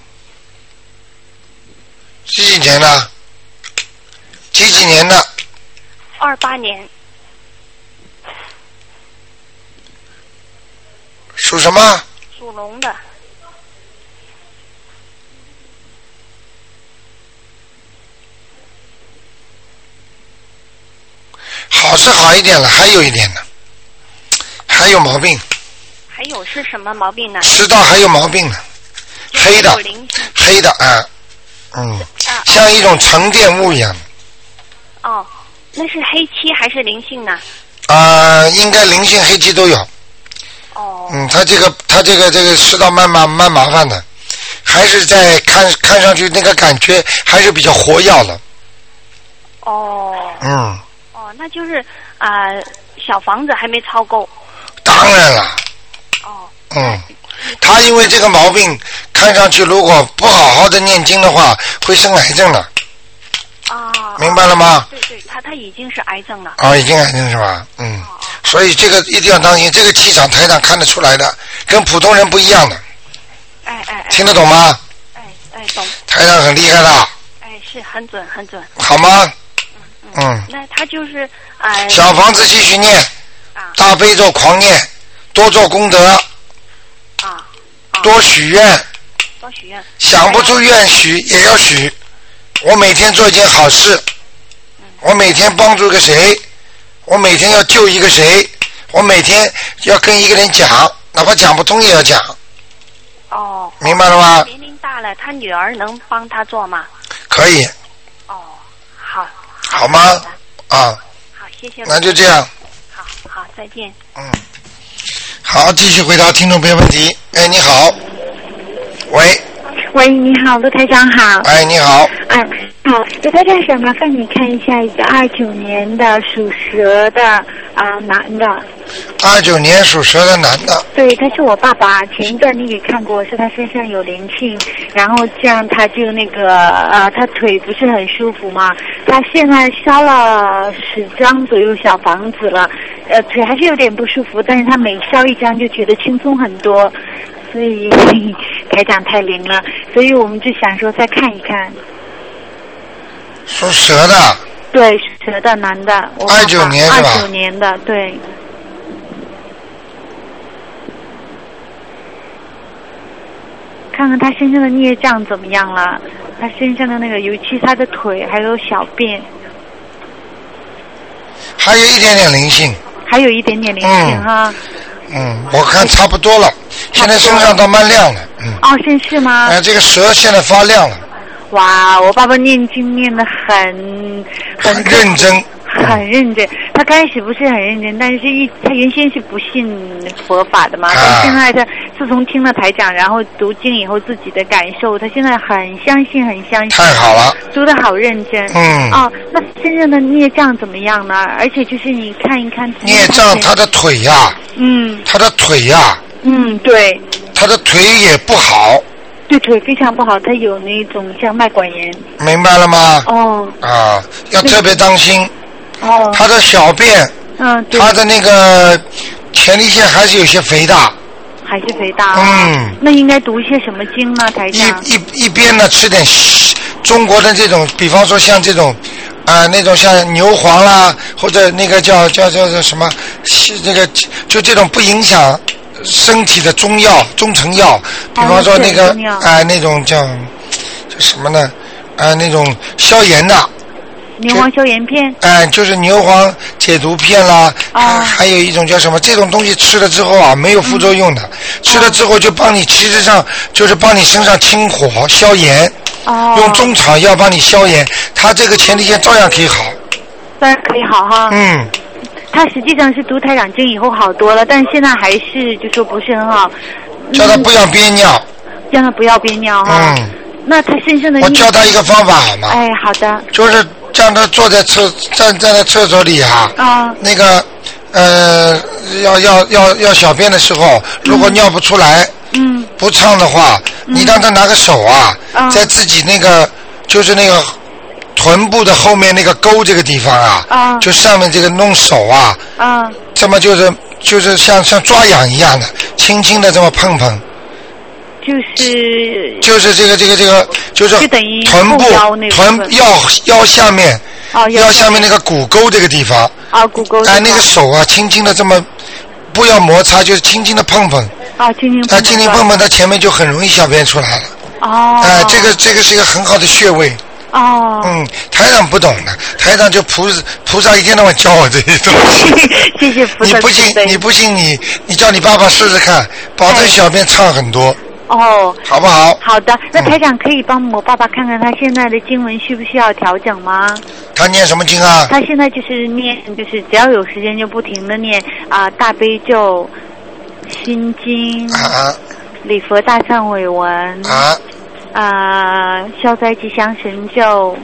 几几年的？几几年的？ 二八年。 属什么？ 属龙的。 好是好一点了，还有一点呢，还有毛病。 还有是什么毛病呢？ 食道还有毛病呢，黑的，黑的啊，嗯，啊像一种沉淀物一样。 哦，那是黑漆还是灵性呢？ 啊、呃，应该灵性黑漆都有。 哦。 嗯，他这个他这个这个食道蛮麻蛮麻烦的，还是在看看上去那个感觉还是比较活跃了。 哦。 嗯。 哦，那就是啊、呃，小房子还没抄够。 当然了。 哦。 嗯，他因为这个毛病，看上去如果不好好的念经的话，会生癌症的。 啊。 明白了吗？ 对对，他他已经是癌症了。 哦，已经癌症是吧？嗯。哦、所以这个一定要当心，这个气场台上看得出来的，跟普通人不一样的。 哎哎哎。 听得懂吗？ 哎哎，懂。 台上很厉害的。 哎，是很准很准。 好吗？ 嗯。嗯那他就是啊。呃、 小房子继续念，啊、大悲咒狂念，多做功德。 啊。 多许愿。 多许愿。 想不出愿许也要许。我每天做一件好事，嗯、我每天帮助个谁，我每天要救一个谁，我每天要跟一个人讲，哪怕讲不通也要讲。 哦。 明白了吗？ 年龄大了，他女儿能帮他做吗？ 可以。 哦，好。 好吗？啊。 好，谢谢。 那就这样。 好好，再见。 嗯。好，继续回答听众朋友问题。哎，你好。喂。 喂，你好，陆台长好。 哎，你好。 哎，好，陆台长，想麻烦你看一下一个二九年的属蛇的啊、呃、男的。 二九年属蛇的男的。 对，他是我爸爸，前一段你给看过，是他身上有灵性，然后这样他就那个呃，他腿不是很舒服嘛，他现在烧了十张左右小房子了，呃，腿还是有点不舒服，但是他每烧一张就觉得轻松很多。所以台长太灵了，所以我们就想说再看一看。 属蛇的。 对，属蛇的男的。 二九年是吧？ 二九年的，对。看看他身上的孽障怎么样了？他身上的那个，尤其他的腿还有小便。 还有一点点灵性。 还有一点点灵性哈。嗯嗯，我看差不多了，现在身上倒蛮亮了。嗯。 哦，真是吗？ 哎、呃，这个蛇现在发亮了。 哇，我爸爸念经念得很很认真。 很认真，他开始不是很认真，但是一他原先是不信佛法的嘛，啊、但现在他自从听了台长，然后读经以后自己的感受，他现在很相信，很相信。 太好了， 读得好认真。 嗯。 哦，那身上的孽障怎么样呢？而且就是你看一看。 孽障，他的腿呀、啊。 嗯。 他的腿呀、啊。 嗯，对。 他的腿也不好。 对，腿非常不好，他有那种像脉管炎。 明白了吗？ 哦。 啊，要特别当心。 哦， 他的小便， 嗯， 他的那个前列腺还是有些肥大， 还是肥大、 啊，嗯， 那应该读一些什么经呢？台长？ 一一一边呢吃点中国的这种，比方说像这种啊、呃、那种像牛黄啦，或者那个叫叫叫叫什么，这个就这种不影响身体的中药、中成药，比方说那个啊、呃、那种叫叫什么呢？啊、呃、那种消炎的。 牛黄消炎片， 哎、呃，就是牛黄解毒片啦， 哦、 还有一种叫什么？这种东西吃了之后啊，没有副作用的，嗯、吃了之后就帮你，其实上就是帮你身上清火消炎， 哦， 用中草药帮你消炎，它这个前列腺照样可以好， 当然可以好哈， 嗯， 他实际上是读台长经以后好多了，但是现在还是就说不是很好， 叫他不要憋尿， 叫他不要憋尿哈， 嗯， 那他身上的我教他一个方法好吗？ 哎，好的， 就是。让他坐在厕站在那厕所里啊， 啊， 那个呃，要要要要小便的时候，如果尿不出来， 嗯， 不畅的话， 嗯、 你让他拿个手啊， 嗯、 在自己那个就是那个臀部的后面那个沟这个地方啊， 嗯、 就上面这个弄手啊， 嗯， 这么就是就是像像抓痒一样的，轻轻的这么碰碰。 就是就是这个这个这个就是就等于臀部臀腰腰下面。 哦， 腰下面那个骨沟这个地方， 啊，骨沟， 哎，那个手啊，轻轻的这么，不要摩擦，就是轻轻的碰碰， 啊，轻轻碰碰， 啊，轻轻碰碰，它前面就很容易小便出来了。 哦， 哎，这个这个是一个很好的穴位。 哦， 嗯，台长不懂的，台长就菩菩萨一天到晚教我这些东西。 谢谢菩萨。 你不信，你不信你你叫你爸爸试试看，保证小便畅很多。 哦， 好不好？ 好的，那台长可以帮我爸爸看看他现在的经文需不需要调整吗？ 他念什么经啊？ 他现在就是念，就是只要有时间就不停的念啊、呃，大悲咒、心经、 啊、 礼佛大忏悔文啊、 呃、消灾吉祥神咒，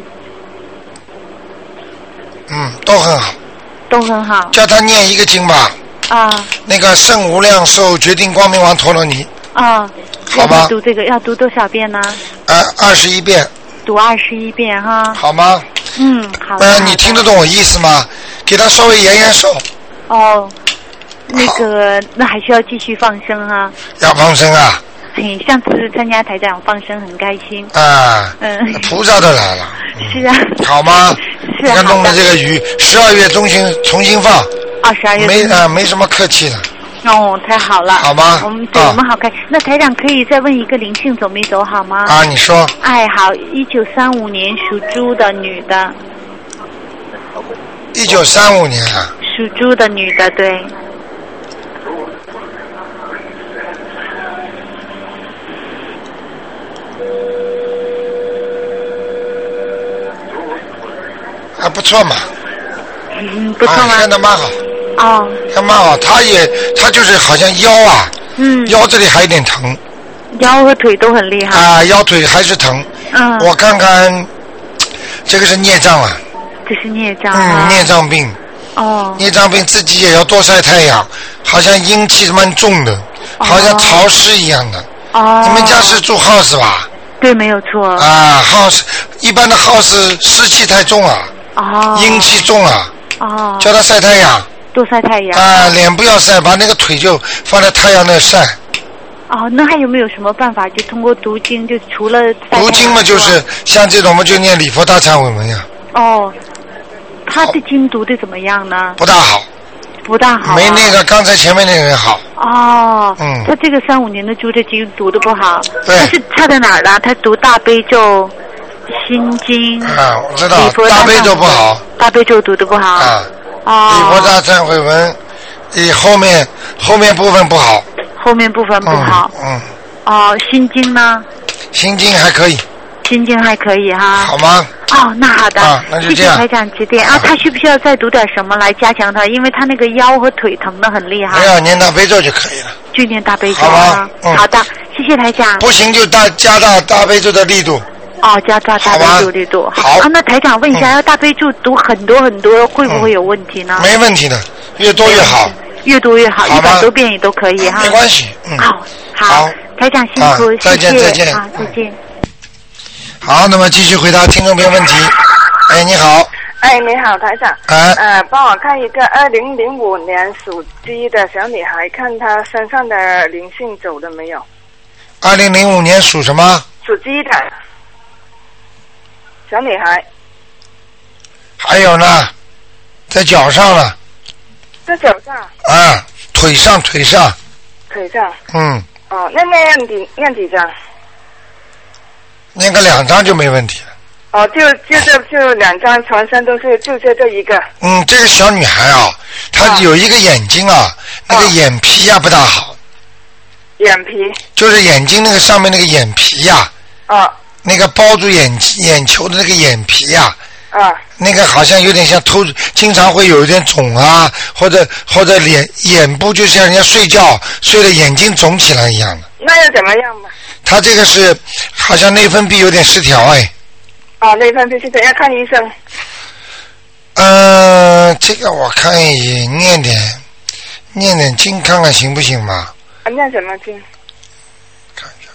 嗯，都很好， 都很好。 叫他念一个经吧。 啊。 那个圣无量寿决定光明王陀罗尼。 啊。 好吧。 要读这个要读多少遍呢？ 呃，二十一遍。 读二十一遍哈。 好吗？ 嗯，好的。 呃，你听得懂我意思吗？给他稍微延延手。 哦，那个，那还需要继续放生哈。 要放生啊。 嘿，上次参加台长放生很开心。 啊。 嗯。 菩萨都来了。 是啊。 好吗？ 是啊。 你看弄的这个鱼，十二月中旬重新放。 二十二月。 没啊，没什么客气的。 哦，太好了， 好吗？ 我们对、啊、我们好开心。那台长可以再问一个灵性走没走好吗？ 啊，你说。 哎，好，一九三五年属猪的女的。 一九三五年啊。 属猪的女的，对。 还不错嘛。 嗯，不错吗？ 现在蛮好。 哦， 还蛮好，他也他就是好像腰啊， 嗯， 腰这里还有点疼， 腰和腿都很厉害啊，腰腿还是疼， 嗯， 我看看，这个是孽障啊， 这是孽障啊， 嗯，孽障病， 哦， 孽障病自己也要多晒太阳，好像阴气蛮重的， 哦、 好像潮湿一样的， 哦， 你们家是住 house 吧？ 对，没有错， 啊 house 一般的 house 湿气太重啊， 哦， 阴气重啊， 哦， 叫他晒太阳。 多晒太阳啊，脸不要晒，把那个腿就放在太阳那晒。 哦，那还有没有什么办法？就通过读经，就除了读经嘛，就是像这种嘛，就念礼佛大忏悔文呀。 哦，他的经读的怎么样呢？ 不大好。 不大好、啊。 没那个刚才前面那个人好。 哦。 嗯。 他这个三五年的猪的经读的不好。 对。 他是差在哪儿了？他读大悲咒、心经。 啊，我知道。大悲咒不好。 大悲咒读的不好。 啊。 哦， 礼佛大忏悔文，你后面后面部分不好。 后面部分不好。 嗯。 嗯哦，心经呢？ 心经还可以。 心经还可以哈。 好吗？ 哦，那好的。 啊，那就这样。 谢谢台长指点啊，啊他需不需要再读点什么来加强他？因为他那个腰和腿疼的很厉害。 没有，念大悲咒就可以了。 就念大悲咒好吗？ 嗯。 好的，谢谢台长。 不行就大加大大悲咒的力度。 哦，加大大悲咒力度。 好啊，那台长问一下，要大悲咒读很多很多，会不会有问题呢？ 没问题的，越多越好。 越多越好，一百多遍也都可以哈。 没关系，嗯。 好，好，台长辛苦， 再见再见啊，再见。 好，那么继续回答听众朋友问题。哎，你好。 哎，你好，台长。 哎。 呃，帮我看一个二零零五年属鸡的小女孩，看她身上的灵性走了没有？ 二零零五年属什么？ 属鸡的小女孩。 还有呢，在脚上了。 在脚上。 啊，腿上，腿上。 腿上。 嗯。 哦，那念几念几张？ 念个两张就没问题了。 哦，就就这就两张，全身都是就这这一个。 嗯，这个小女孩啊，她有一个眼睛啊，啊那个眼皮呀、啊、不大好。 眼皮。 就是眼睛那个上面那个眼皮呀、 啊。啊。 那个包住眼眼球的那个眼皮呀、 啊。啊。 那个好像有点像偷，经常会有一点肿啊，或者或者脸眼部就像人家睡觉睡了眼睛肿起来一样的。 那要怎么样嘛？ 他这个是好像内分泌有点失调哎。 啊，内分泌失调要看医生。 呃，这个我看也念点念点经看看行不行嘛？ 啊，念什么经？ 看一下。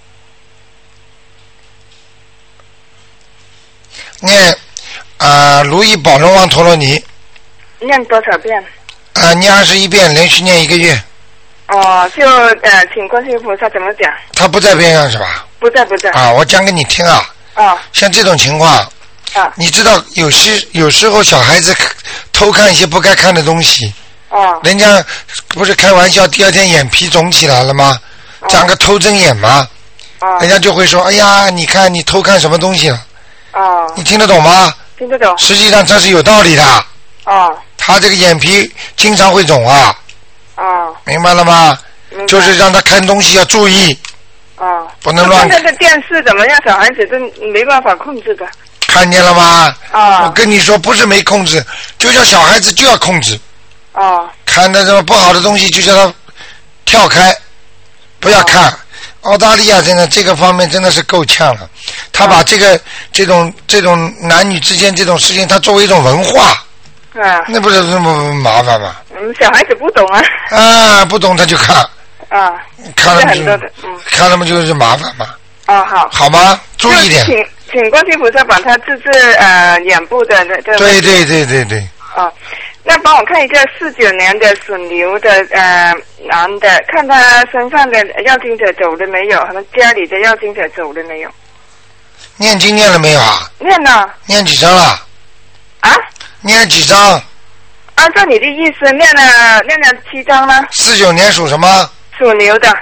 念啊、呃，如意宝龙王陀罗尼。 念多少遍？ 啊、呃，念二十一遍，连续念一个月。 哦，就呃，请观世音菩萨怎么讲？ 他不在边上是吧？ 不在，不在。 啊，我讲给你听啊。 啊。 像这种情况。 啊。 你知道有时有时候小孩子偷看一些不该看的东西。 哦。 人家不是开玩笑，第二天眼皮肿起来了吗？哦、长个偷睁眼吗？哦。人家就会说：“哎呀，你看你偷看什么东西了？”哦。你听得懂吗？ 听得懂。 实际上这是有道理的。哦。他这个眼皮经常会肿啊。哦。明白了吗？明白。就是让他看东西要注意。哦。不能乱。 现在的电视怎么样？小孩子都没办法控制的。 看见了吗？啊、哦！我跟你说，不是没控制，就叫小孩子就要控制。哦。看到什么不好的东西，就叫他跳开，不要看。哦、澳大利亚真的这个方面真的是够呛了，他把这个、哦、这种这种男女之间这种事情，他作为一种文化。啊。那不是那么麻烦吗？ 嗯，小孩子不懂啊。 啊，不懂他就看。啊。看了就很多的，嗯。 看了嘛就是麻烦嘛。 哦，好。 好吗？注意一点。 请请观世音菩萨把他治治呃眼部的这这。 对对对对对。 哦，那帮我看一下四九年的属牛的呃男的，看他身上的要经者走了没有？和他家里的要经者走了没有？ 念经念了没有啊？ 念了。 念几张了？ 啊？ 念了几张？ 按照你的意思，念了念了七张了。 四九年属什么？ 属牛的。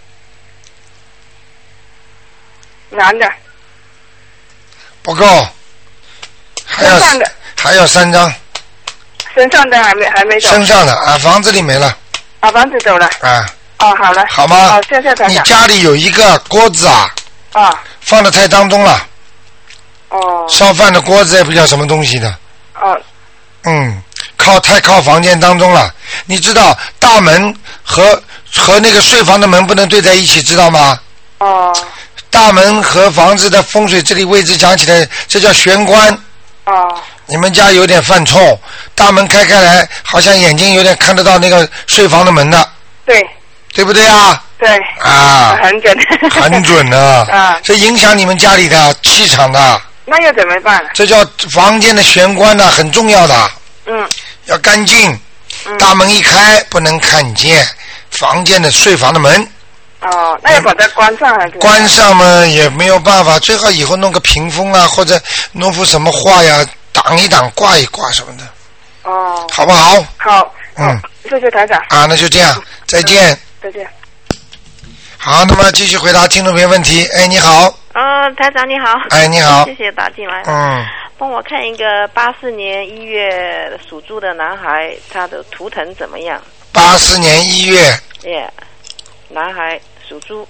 男的。 不够。还要还要三张。 身上的还没还没走。 身上的啊，房子里没了。 啊，房子走了。 啊。 哦，好了。 好吗？ 好，谢谢台长。 你家里有一个锅子啊。啊。放得太当中了。哦。烧饭的锅子也不知道什么东西的。哦。嗯，靠太靠房间当中了。你知道大门和和那个睡房的门不能对在一起，知道吗？哦。大门和房子的风水这里位置讲起来，这叫玄关。哦。你们家有点犯冲，大门开开来，好像眼睛有点看得到那个睡房的门的。 对。 对不对啊？ 对。 啊。 很准。 很准的。啊。这影响你们家里的气场的。 那要怎么办？ 这叫房间的玄关呢，很重要的。嗯。要干净。嗯。大门一开，不能看见房间的睡房的门。 哦，那要把它关上还是？ 关上嘛也没有办法，最好以后弄个屏风啊，或者弄幅什么画呀，挡一挡，挂一挂什么的。哦。好不好？ 好。嗯。谢谢台长。 啊，那就这样，再见。 嗯、再见。 好，那么继续回答听众朋友问题。哎，你好。 呃，台长你好。 哎，你好。 谢谢打进来。 嗯。 帮我看一个八四年一月属猪的男孩，他的图腾怎么样？ 八四年一月。 耶、yeah, ，男孩。属猪，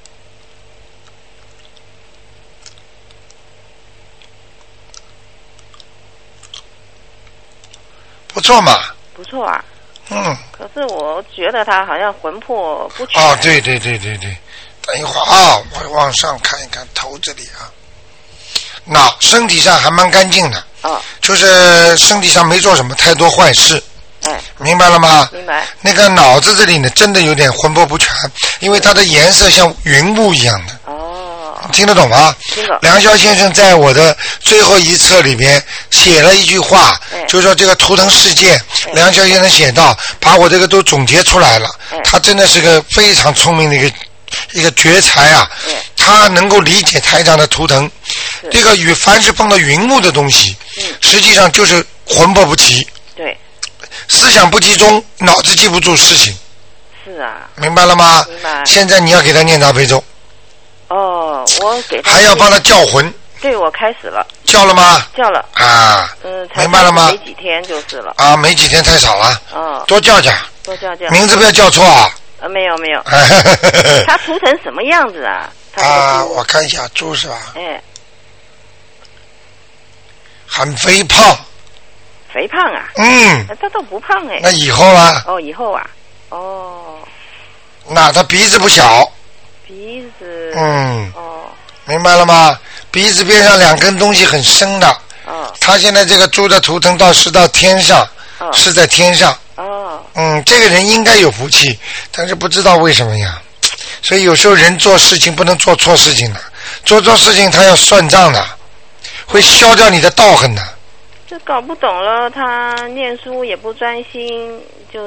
不错嘛。 不错啊。 嗯。 可是我觉得他好像魂魄不全。 哦，对对对对对，等一会儿啊，我往上看一看头这里啊，脑身体上还蛮干净的。哦。就是身体上没做什么太多坏事。 哎， 明白了吗？ 明白。 那个脑子这里呢，真的有点魂魄不全，因为它的颜色像云雾一样的。哦。听得懂吗？ 听懂。 梁霄先生在我的最后一册里边写了一句话，哎、就是说这个图腾世界，哎、梁霄先生写到，把我这个都总结出来了。哎、他真的是个非常聪明的一个一个绝才啊！哎、他能够理解台长的图腾，这个与凡是碰到云雾的东西，嗯、实际上就是魂魄不齐。 对。 思想不集中，脑子记不住事情。 是啊。 明白了吗？ 明白。 现在你要给他念大悲咒。 哦，我给他。 还要帮他叫魂。 对，我开始了。 叫了吗？ 叫了。 啊。 嗯， 明白了吗？ 没几天就是了。 啊，没几天太少了。 哦。 多叫叫。 多叫叫。 名字不要叫错啊。 呃，没有没有。他图腾什么样子啊？ 啊，我看一下猪是吧？ 哎。 很肥胖。 肥胖啊？ 嗯。 他都不胖哎。 那以后啊？ 哦，以后啊。哦。 那他鼻子不小。 鼻子。 嗯。 哦。 明白了吗？鼻子边上两根东西很深的。 哦。 他现在这个猪的图腾倒是到天上， 哦、 是在天上。 哦。 嗯，这个人应该有福气，但是不知道为什么呀。所以有时候人做事情不能做错事情的，做错事情他要算账的，会消掉你的道行的。 就搞不懂了，他念书也不专心，就是。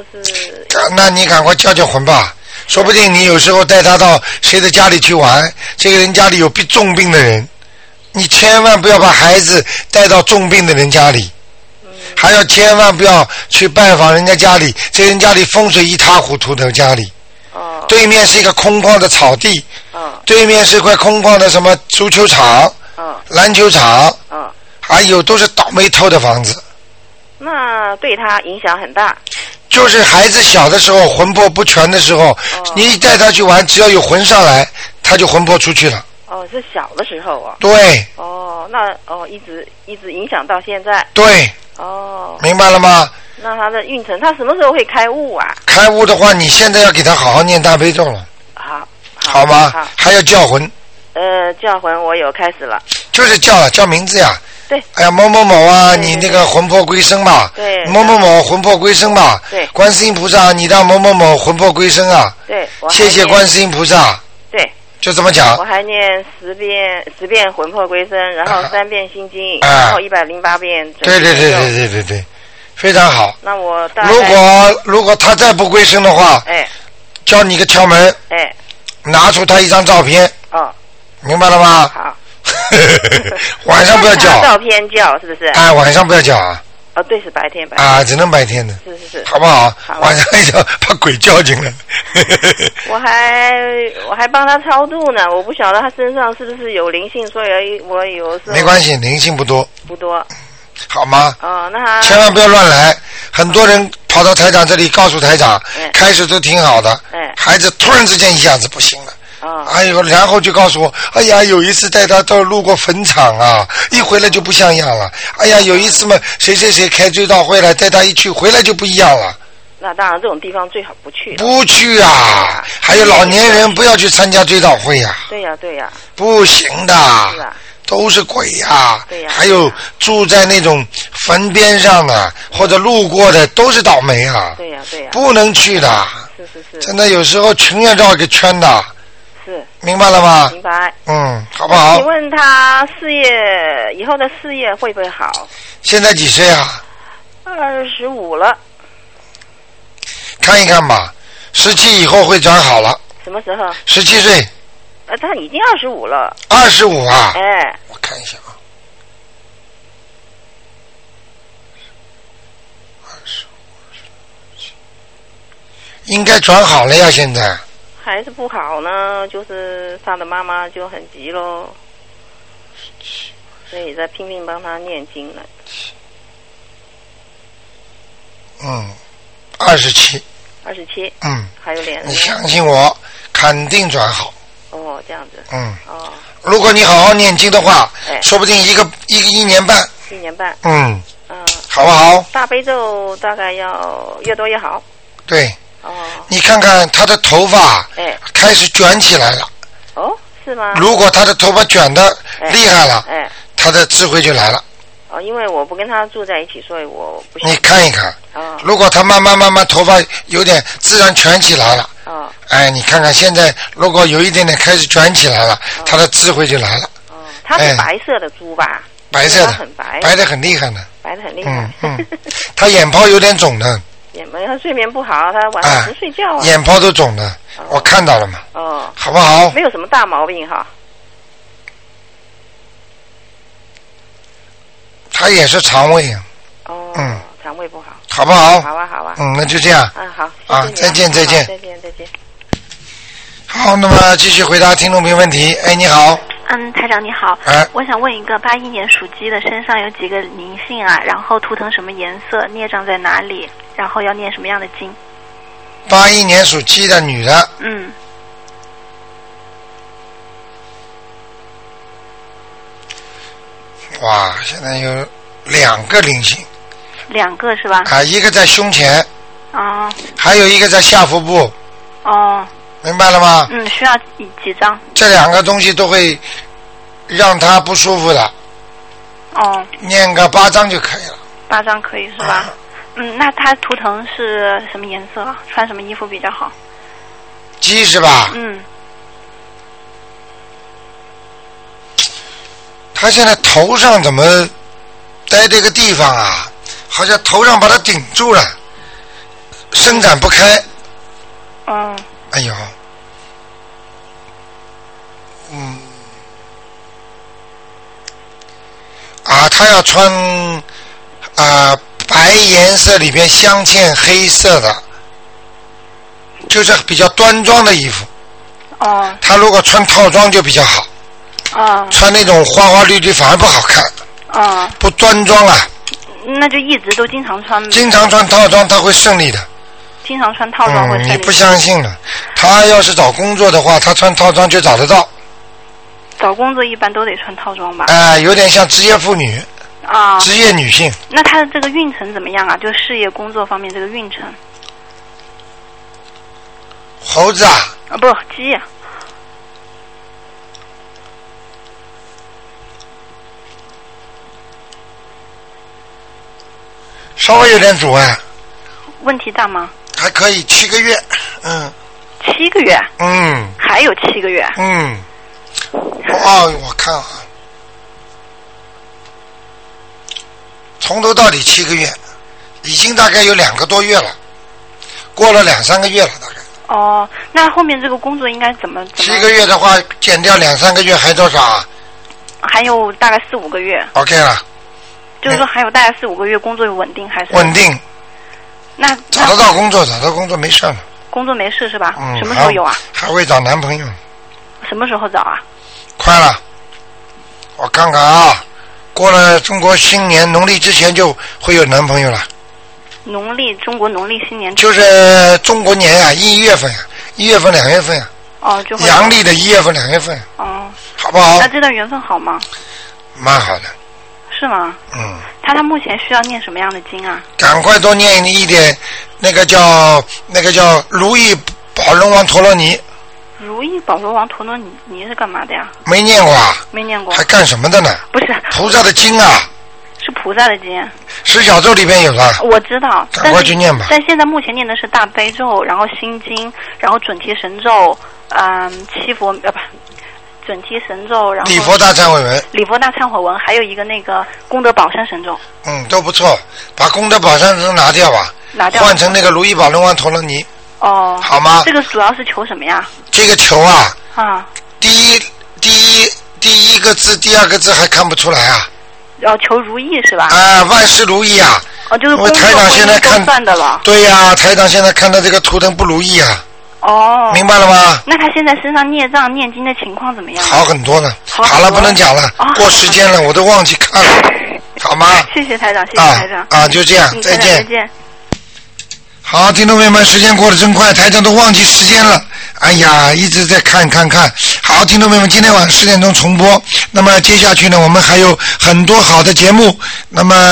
那你赶快叫叫魂吧，说不定你有时候带他到谁的家里去玩，这个人家里有病重病的人，你千万不要把孩子带到重病的人家里，嗯、还要千万不要去拜访人家家里，这人家里风水一塌糊涂的家里。 哦。 对面是一个空旷的草地。 哦。 对面是块空旷的什么足球场。 哦。 篮球场。 哦。 还有都是倒霉透的房子。 那对他影响很大。 就是孩子小的时候魂魄不全的时候，哦、你一带他去玩，只要有魂上来，他就魂魄出去了。 哦，是小的时候啊。 对。 哦，那哦一直一直影响到现在。 对。 哦。 明白了吗？ 那他的运程，他什么时候会开悟啊？ 开悟的话，你现在要给他好好念大悲咒了。 好。 好吗？ 好。 还要叫魂。 呃，叫魂我有开始了。 就是叫了，叫名字呀。 对， 哎呀，某某某啊，你那个魂魄归生吧。 对。 某某某魂魄归生吧。 对。 观世音菩萨，你让某某某魂魄归生啊。 对。 谢谢观世音菩萨。 对。 就这么讲。 我还念十遍，十遍魂魄归生，然后三遍心经，啊、然后一百零八遍。 对对对对对对对，非常好。 那我大如果如果他再不归生的话， 哎， 教你个窍门， 哎， 拿出他一张照片。 哦。 明白了吗？ 好。 晚上不要叫。 照片叫是不是？ 哎，晚上不要叫啊。 哦，对，是白天白天。 啊，只能白天的。 是是是。 好不好？ 好。 晚上一叫，把鬼叫进来。 我还我还帮他超度呢，我不晓得他身上是不是有灵性，所以我有时候。 没关系，灵性不多。 不多。 好吗？ 哦，那他。 千万不要乱来，很多人跑到台长这里告诉台长， 哎、 开始都挺好的， 哎、 孩子突然之间一下子不行了。 哦、 哎呦，然后就告诉我，哎呀，有一次带他到路过坟场啊，一回来就不像样了。哎呀，有一次嘛，谁谁谁开追悼会了，带他一去，回来就不一样了。 那当然，这种地方最好不去。 不去啊！还有老年人不要去参加追悼会呀、啊。 对呀、啊，对呀、啊。 不行的。 是啊。 都是鬼呀、啊！ 对呀、啊。 还有住在那种坟边上的，或者路过的，都是倒霉啊！ 对呀、啊，对呀、啊。 不能去的。 是是是。 真的有时候群要绕一个圈的。 是。 明白了吗？ 明白。 嗯，好不好？ 请问他事业以后的事业会不会好？ 现在几岁啊？ 二十五了。 看一看吧，十七以后会转好了。 什么时候？ 十七岁。 呃，他已经二十五了。 二十五啊？ 哎。 我看一下啊。二十五，应该转好了呀，现在。 还是不好呢，就是他的妈妈就很急咯，所以在拼命帮他念经了。 嗯，二十七。 二十七。 嗯。 还有两。 你相信我，肯定转好。 哦，这样子。 嗯。 哦。 如果你好好念经的话， 哎、 说不定一个一个一年半。 一年半。 嗯。 嗯、呃。 好不好？ 大悲咒大概要越多越好。 对。 哦。 你看看他的头发， 哎， 开始卷起来了。 哦，是吗？ 如果他的头发卷得厉害了， 哎， 他的智慧就来了。 哦，因为我不跟他住在一起，所以我不。 你看一看。 哦。 如果他慢慢慢慢头发有点自然卷起来了。 哦。 哎，你看看现在，如果有一点点开始卷起来了，哦、他的智慧就来了。 哦，他是白色的猪吧？哎、 白色的， 很白， 白的很厉害的。 白的很厉害。 嗯嗯。他眼泡有点肿的。 眼没他睡眠不好，他晚上不睡觉啊。 眼泡都肿的，哦、我看到了嘛。 哦。 好不好？ 没有什么大毛病哈。 他也是肠胃。 哦。 嗯。 肠胃不好。 好不好？ 好啊，好啊。 嗯，那就这样。 嗯，好。 啊，再见，再见。 再见，再见。 好，那么继续回答听众朋友问题。哎，你好。 嗯，台长你好。 哎。 我想问一个，八一年属鸡的身上有几个灵性啊？然后图腾什么颜色？孽障在哪里？然后要念什么样的经？ 八一年属鸡的女的。 嗯。 哇，现在有两个灵性。 两个是吧？ 啊，一个在胸前。 哦。 还有一个在下腹部。 哦。 明白了吗？ 嗯，需要几几张？ 这两个东西都会让他不舒服的。 哦。 念个八章就可以了。 八章可以是吧？啊、嗯，那他图腾是什么颜色？穿什么衣服比较好？ 鸡是吧？ 嗯。 他现在头上怎么在这个地方啊？好像头上把它顶住了，伸展不开。 嗯。 哎呦。嗯。啊，他要穿啊白颜色里边镶嵌黑色的，就是比较端庄的衣服。 哦。 他如果穿套装就比较好。 哦。 穿那种花花绿绿反而不好看。 哦。 不端庄啊。 那就一直都经常穿。 经常穿套装，他会顺利的。 经常穿套装会顺利。 嗯，你不相信了？他要是找工作的话，他穿套装就找得到。 找工作一般都得穿套装吧？ 哎、呃，有点像职业妇女。 啊。 职业女性。 那他的这个运程怎么样啊？就事业工作方面这个运程。 猴子啊？ 啊，不，鸡啊。 稍微有点阻碍。 问题大吗？ 还可以，七个月，嗯。 七个月？ 嗯。 还有七个月？ 嗯。哦，我看啊，从头到底七个月，已经大概有两个多月了，过了两三个月了大概。 哦，那后面这个工作应该怎么？怎么七个月的话，减掉两三个月还多少啊？ 还有大概四五个月。 OK 了。 就是说还有大概四五个月工作稳定还是？ 稳定。 那找得到工作，找到工作没事了。 工作没事是吧？ 嗯。 什么时候有啊？ 还会找男朋友。 什么时候找啊？ 快了，我看看啊，过了中国新年农历之前就会有男朋友了。 农历中国农历新年就是中国年呀、啊，一月份呀、啊，一月份两月份呀、 啊。哦，就会。 阳历的一月份两月份。 哦。 好不好？ 那这段缘分好吗？ 蛮好的。 是吗？ 嗯。 他他目前需要念什么样的经啊？ 赶快多念一点，那个叫那个叫如意宝轮王陀罗尼。 如意宝轮王陀罗尼，你是干嘛的呀？ 没念过啊？ 没念过。 还干什么的呢？ 不是菩萨的经啊。 是菩萨的经。 十小咒里边有的。 我知道。 赶快去念吧。 但现在目前念的是大悲咒，然后心经，然后准提神咒，嗯，七佛呃不，准提神咒，然后礼佛大忏悔文。 礼佛大忏悔文，还有一个那个功德宝山神咒。 嗯，都不错，把功德宝山神咒拿掉吧。 拿掉。 换成那个如意宝轮王陀罗尼。 哦， 好吗？ 这个主要是求什么呀？ 这个求啊， 啊， 第一第一第一个字，第二个字还看不出来啊。 要求如意是吧？ 啊，万事如意啊！ 哦，就是工作台长现在看算的了。 对呀、啊，台长现在看到这个图腾不如意啊。 哦， 明白了吗？ 那他现在身上孽障念经的情况怎么样？ 好很多了。 好, 好了，不能讲了，哦、过时间了，我都忘记看了，好吗？ 谢谢台长，谢谢台长。 啊, 啊就这样，再见。 再见。 好，听众朋友们，时间过得真快，台长都忘记时间了。哎呀，一直在看看看。好，听众朋友们，今天晚上十点钟重播。那么接下去呢，我们还有很多好的节目。那么。